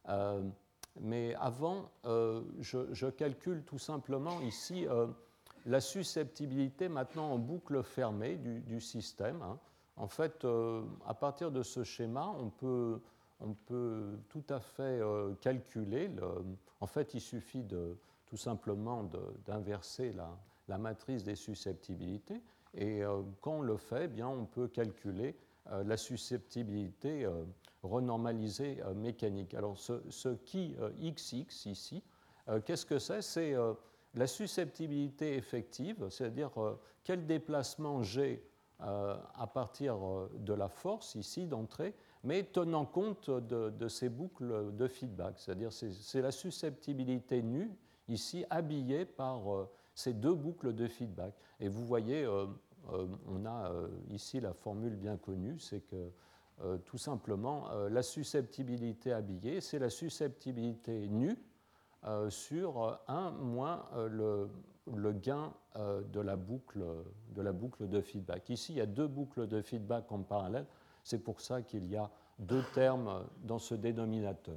Mais avant, je calcule tout simplement ici la susceptibilité maintenant en boucle fermée du système. Hein. En fait, à partir de ce schéma, on peut tout à fait calculer. En fait, il suffit tout simplement d'inverser la matrice des susceptibilité. Et quand on le fait, eh bien, on peut calculer la susceptibilité renormalisée mécanique. Alors, ce qui XX ici, qu'est-ce que c'est? C'est la susceptibilité effective, c'est-à-dire quel déplacement j'ai à partir de la force ici d'entrée, mais tenant compte de ces boucles de feedback. C'est-à-dire c'est la susceptibilité nue ici habillée par ces deux boucles de feedback. Et vous voyez, on a ici la formule bien connue, c'est que tout simplement la susceptibilité habillée, c'est la susceptibilité nue sur 1 moins le gain de la boucle de feedback. Ici, il y a deux boucles de feedback en parallèle. C'est pour ça qu'il y a deux termes dans ce dénominateur.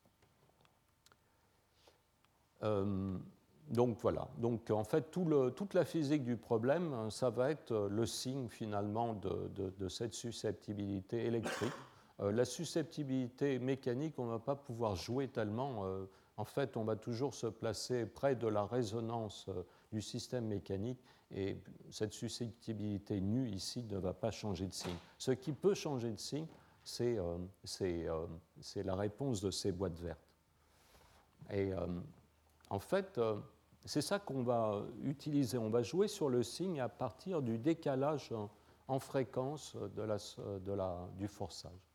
Donc voilà. Donc en fait, toute la physique du problème, ça va être le signe finalement de cette susceptibilité électrique. La susceptibilité mécanique, on ne va pas pouvoir jouer tellement. En fait, on va toujours se placer près de la résonance du système mécanique et cette susceptibilité nue ici ne va pas changer de signe. Ce qui peut changer de signe, c'est la réponse de ces boîtes vertes. Et en fait, c'est ça qu'on va utiliser. On va jouer sur le signe à partir du décalage en fréquence du forçage.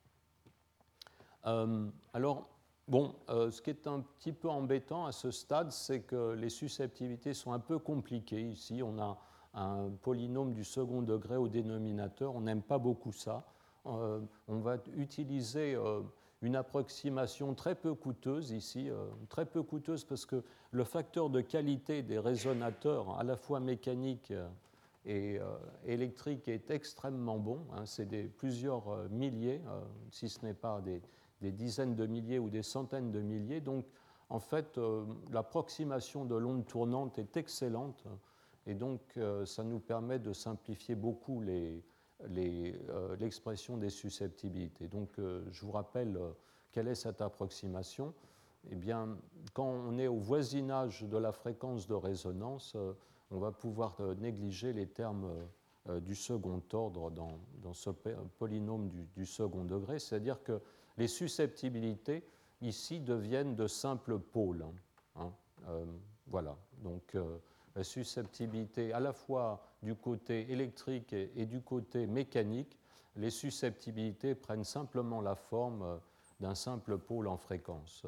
Alors, bon, ce qui est un petit peu embêtant à ce stade, c'est que les susceptibilités sont un peu compliquées. Ici, on a un polynôme du second degré au dénominateur. On n'aime pas beaucoup ça. On va utiliser une approximation très peu coûteuse ici, très peu coûteuse parce que le facteur de qualité des résonateurs, à la fois mécaniques et électriques, est extrêmement bon. Hein, c'est plusieurs milliers, si ce n'est pas des dizaines de milliers ou des centaines de milliers. Donc, en fait, l'approximation de l'onde tournante est excellente et donc ça nous permet de simplifier beaucoup l'expression des susceptibilités. Donc, je vous rappelle quelle est cette approximation. Eh bien, quand on est au voisinage de la fréquence de résonance, on va pouvoir négliger les termes du second ordre dans ce polynôme du second degré, c'est-à-dire que les susceptibilités ici deviennent de simples pôles. Hein. Voilà, donc la susceptibilité à la fois du côté électrique et du côté mécanique, les susceptibilités prennent simplement la forme d'un simple pôle en fréquence.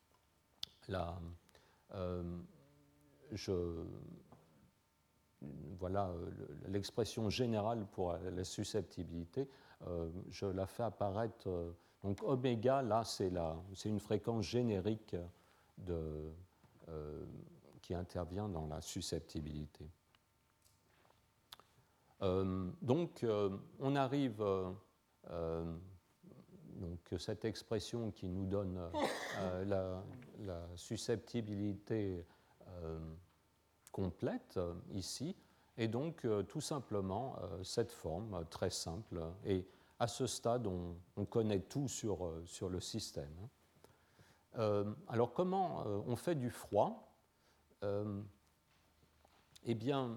Voilà l'expression générale pour la susceptibilité. Je la fais apparaître. Donc oméga, là, c'est une fréquence générique qui intervient dans la susceptibilité. Donc, on arrive donc cette expression qui nous donne la susceptibilité complète ici, et donc tout simplement cette forme très simple. Et à ce stade, on connaît tout sur le système. Alors, comment on fait du froid? Eh bien,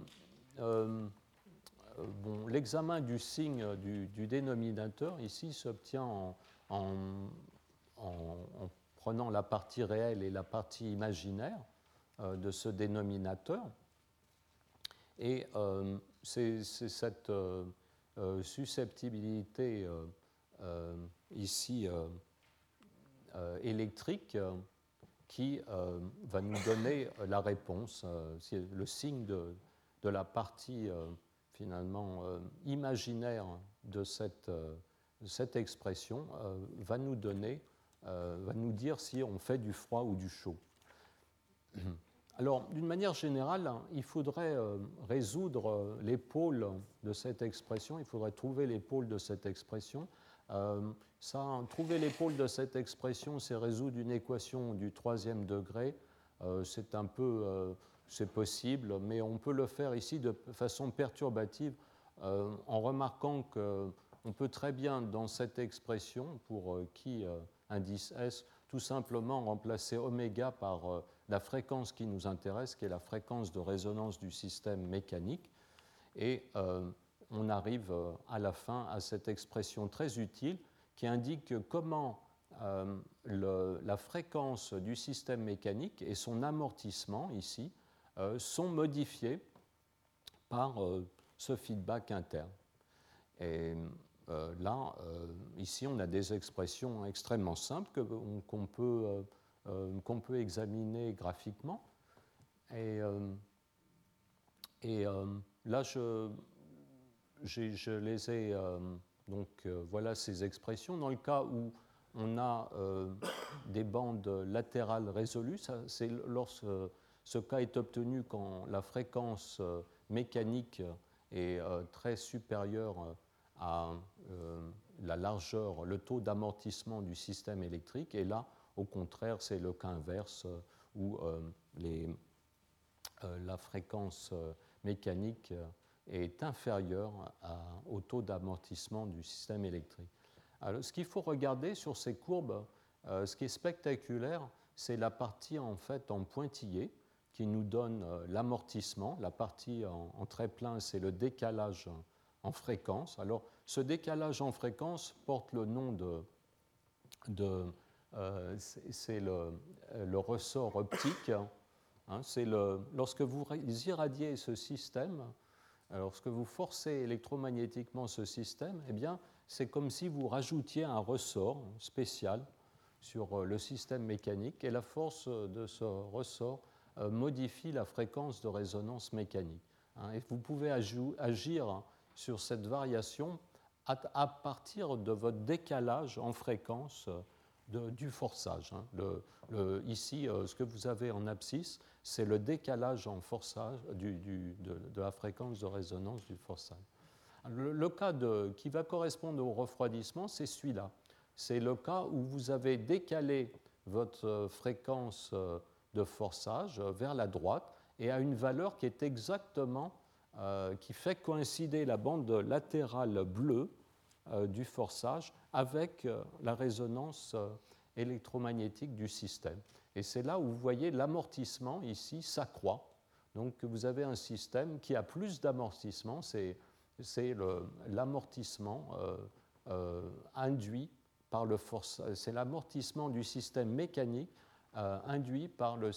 l'examen du signe du dénominateur ici s'obtient en prenant la partie réelle et la partie imaginaire de ce dénominateur. Et c'est cette susceptibilité ici électrique qui va nous donner la réponse. Le signe de la partie finalement imaginaire de cette expression va nous dire si on fait du froid ou du chaud. Alors, d'une manière générale, il faudrait résoudre les pôles de cette expression, il faudrait trouver les pôles de cette expression. Trouver les pôles de cette expression, c'est résoudre une équation du 3e degré. C'est possible, mais on peut le faire ici de façon perturbative en remarquant qu'on peut très bien, dans cette expression, pour qui indice S, tout simplement remplacer oméga par la fréquence qui nous intéresse, qui est la fréquence de résonance du système mécanique. Et on arrive à la fin à cette expression très utile qui indique comment la fréquence du système mécanique et son amortissement ici sont modifiés par ce feedback interne. Et là, ici, on a des expressions extrêmement simples qu'on peut examiner graphiquement. Et là, je les ai. Voilà ces expressions. Dans le cas où on a des bandes latérales résolues, c'est lorsque ce cas est obtenu quand la fréquence mécanique est très supérieure à la largeur, le taux d'amortissement du système électrique. Et là, au contraire, c'est le cas inverse où la fréquence mécanique est inférieure au taux d'amortissement du système électrique. Alors, ce qu'il faut regarder sur ces courbes, ce qui est spectaculaire, c'est la partie en fait en pointillé qui nous donne l'amortissement. La partie en trait plein, c'est le décalage en fréquence. Alors, ce décalage en fréquence porte le nom c'est le ressort optique. Lorsque vous irradiez ce système, lorsque vous forcez électromagnétiquement ce système, eh bien, c'est comme si vous rajoutiez un ressort spécial sur le système mécanique, et la force de ce ressort modifie la fréquence de résonance mécanique. Et vous pouvez agir sur cette variation à partir de votre décalage en fréquence du forçage. Ici, ce que vous avez en abscisse, c'est le décalage en forçage de la fréquence de résonance du forçage. Le cas qui va correspondre au refroidissement, c'est celui-là. C'est le cas où vous avez décalé votre fréquence de forçage vers la droite et à une valeur qui est exactement, qui fait coïncider la bande latérale bleue du forçage avec la résonance électromagnétique du système. Et c'est là où vous voyez l'amortissement ici s'accroît. Donc vous avez un système qui a plus d'amortissement, c'est l'amortissement induit par le forçage, c'est l'amortissement du système mécanique induit par le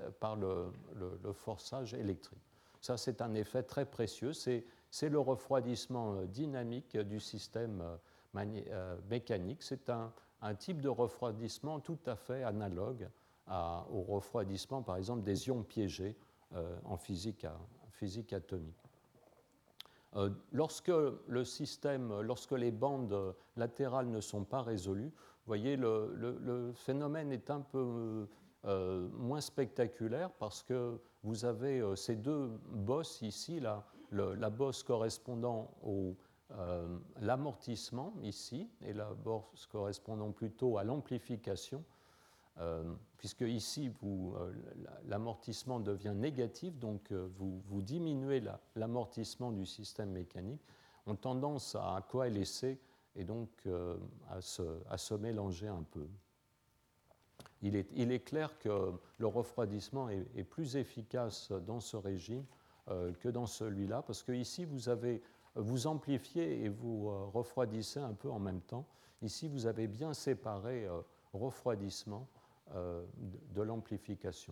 forçage électrique. Ça, c'est un effet très précieux. C'est le refroidissement dynamique du système mécanique. C'est un type de refroidissement tout à fait analogue au refroidissement, par exemple, des ions piégés en physique atomique. Lorsque les bandes latérales ne sont pas résolues, vous voyez, le phénomène est un peu moins spectaculaire parce que vous avez ces deux bosses ici, la bosse correspondant au l'amortissement ici et la bosse correspondant plutôt à l'amplification, puisque ici l'amortissement devient négatif, donc vous diminuez l'amortissement du système mécanique, ont tendance à coalescer et donc à se mélanger un peu. Il est clair que le refroidissement est plus efficace dans ce régime que dans celui-là, parce que ici vous amplifiez et vous refroidissez un peu en même temps. Ici, vous avez bien séparé refroidissement de l'amplification.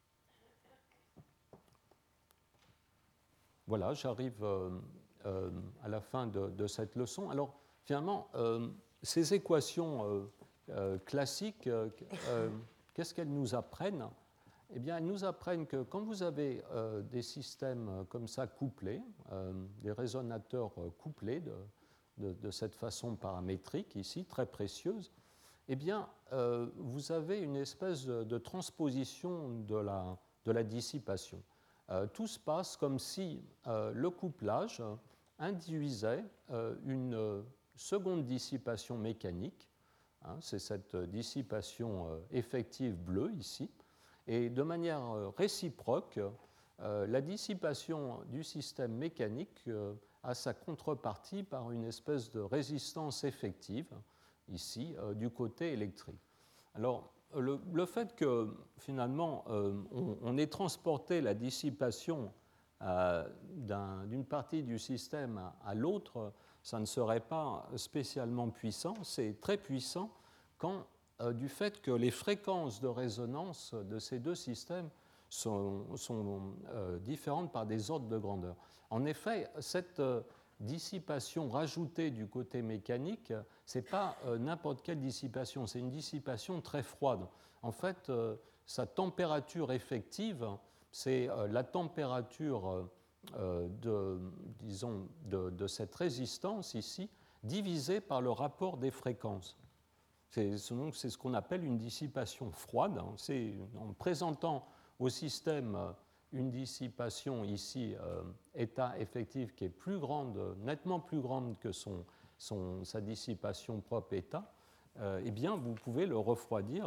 Voilà, j'arrive à la fin de cette leçon. Alors, finalement, ces équations classiques, qu'est-ce qu'elles nous apprennent? Eh bien, elles nous apprennent que quand vous avez des systèmes comme ça couplés, des résonateurs couplés de cette façon paramétrique ici, très précieuse, eh bien, vous avez une espèce de transposition de la dissipation. Tout se passe comme si le couplage induisait une seconde dissipation mécanique, hein, c'est cette dissipation effective bleue ici, et de manière réciproque, la dissipation du système mécanique a sa contrepartie par une espèce de résistance effective, ici, du côté électrique. Alors, le fait que, finalement, on ait transporté la dissipation d'une partie du système à l'autre, ça ne serait pas spécialement puissant. C'est très puissant quand, du fait que les fréquences de résonance de ces deux systèmes sont différentes par des ordres de grandeur. En effet, cette dissipation rajoutée du côté mécanique, ce n'est pas n'importe quelle dissipation, c'est une dissipation très froide. En fait, sa température effective, c'est la température de cette résistance ici, divisée par le rapport des fréquences. C'est ce qu'on appelle une dissipation froide. C'est en présentant au système une dissipation ici, état effectif, qui est plus grande, nettement plus grande que sa dissipation propre état, eh bien, vous pouvez le refroidir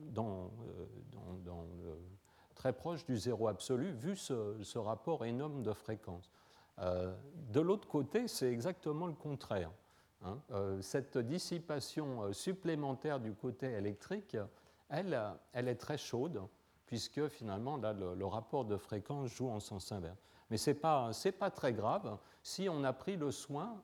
très proche du zéro absolu, vu ce rapport énorme de fréquences. De l'autre côté, c'est exactement le contraire. Hein. Cette dissipation supplémentaire du côté électrique, elle est très chaude, puisque finalement, là, le rapport de fréquence joue en sens inverse. Mais ce n'est pas très grave si on a pris le soin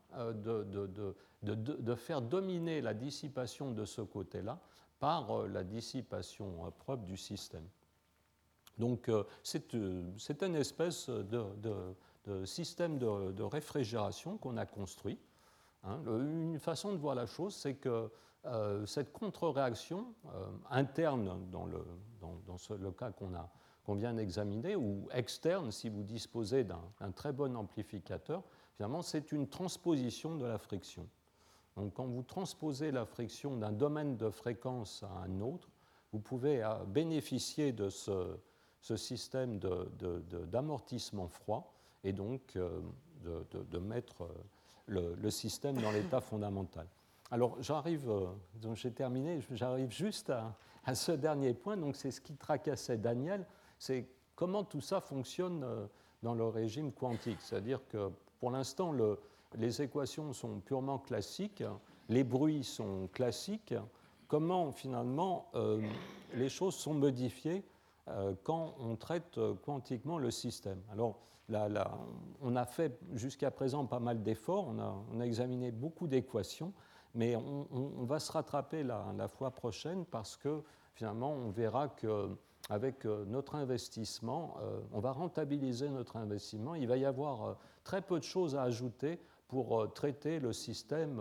de faire dominer la dissipation de ce côté-là par la dissipation propre du système. Donc, c'est une espèce de système de réfrigération qu'on a construit. Hein. Une façon de voir la chose, c'est que cette contre-réaction interne dans le cas qu'on vient d'examiner, ou externe si vous disposez d'un très bon amplificateur, finalement c'est une transposition de la friction. Donc quand vous transposez la friction d'un domaine de fréquence à un autre, vous pouvez bénéficier de ce système d'amortissement froid et donc de mettre le système dans l'état fondamental. Alors, donc j'ai terminé, j'arrive juste à ce dernier point, donc c'est ce qui tracassait Daniel, c'est comment tout ça fonctionne dans le régime quantique. C'est-à-dire que pour l'instant, les équations sont purement classiques, les bruits sont classiques, comment finalement les choses sont modifiées quand on traite quantiquement le système. Alors, on a fait jusqu'à présent pas mal d'efforts, on a examiné beaucoup d'équations, mais on va se rattraper la fois prochaine parce que finalement on verra qu'avec notre investissement, on va rentabiliser notre investissement. Il va y avoir très peu de choses à ajouter pour traiter le système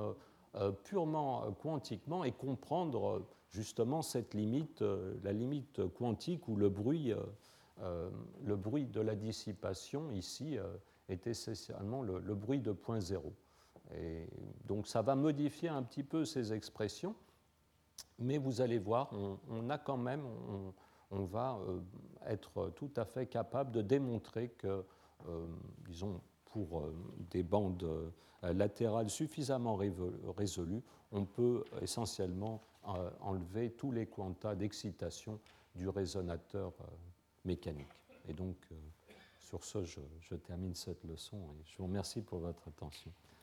purement quantiquement et comprendre justement cette limite, la limite quantique où le bruit de la dissipation ici est essentiellement le bruit de point zéro. Et donc ça va modifier un petit peu ces expressions, mais vous allez voir, on a quand même, on va être tout à fait capable de démontrer que, disons, pour des bandes latérales suffisamment résolues, on peut essentiellement enlever tous les quanta d'excitation du résonateur mécanique. Et donc, sur ce, je termine cette leçon et je vous remercie pour votre attention.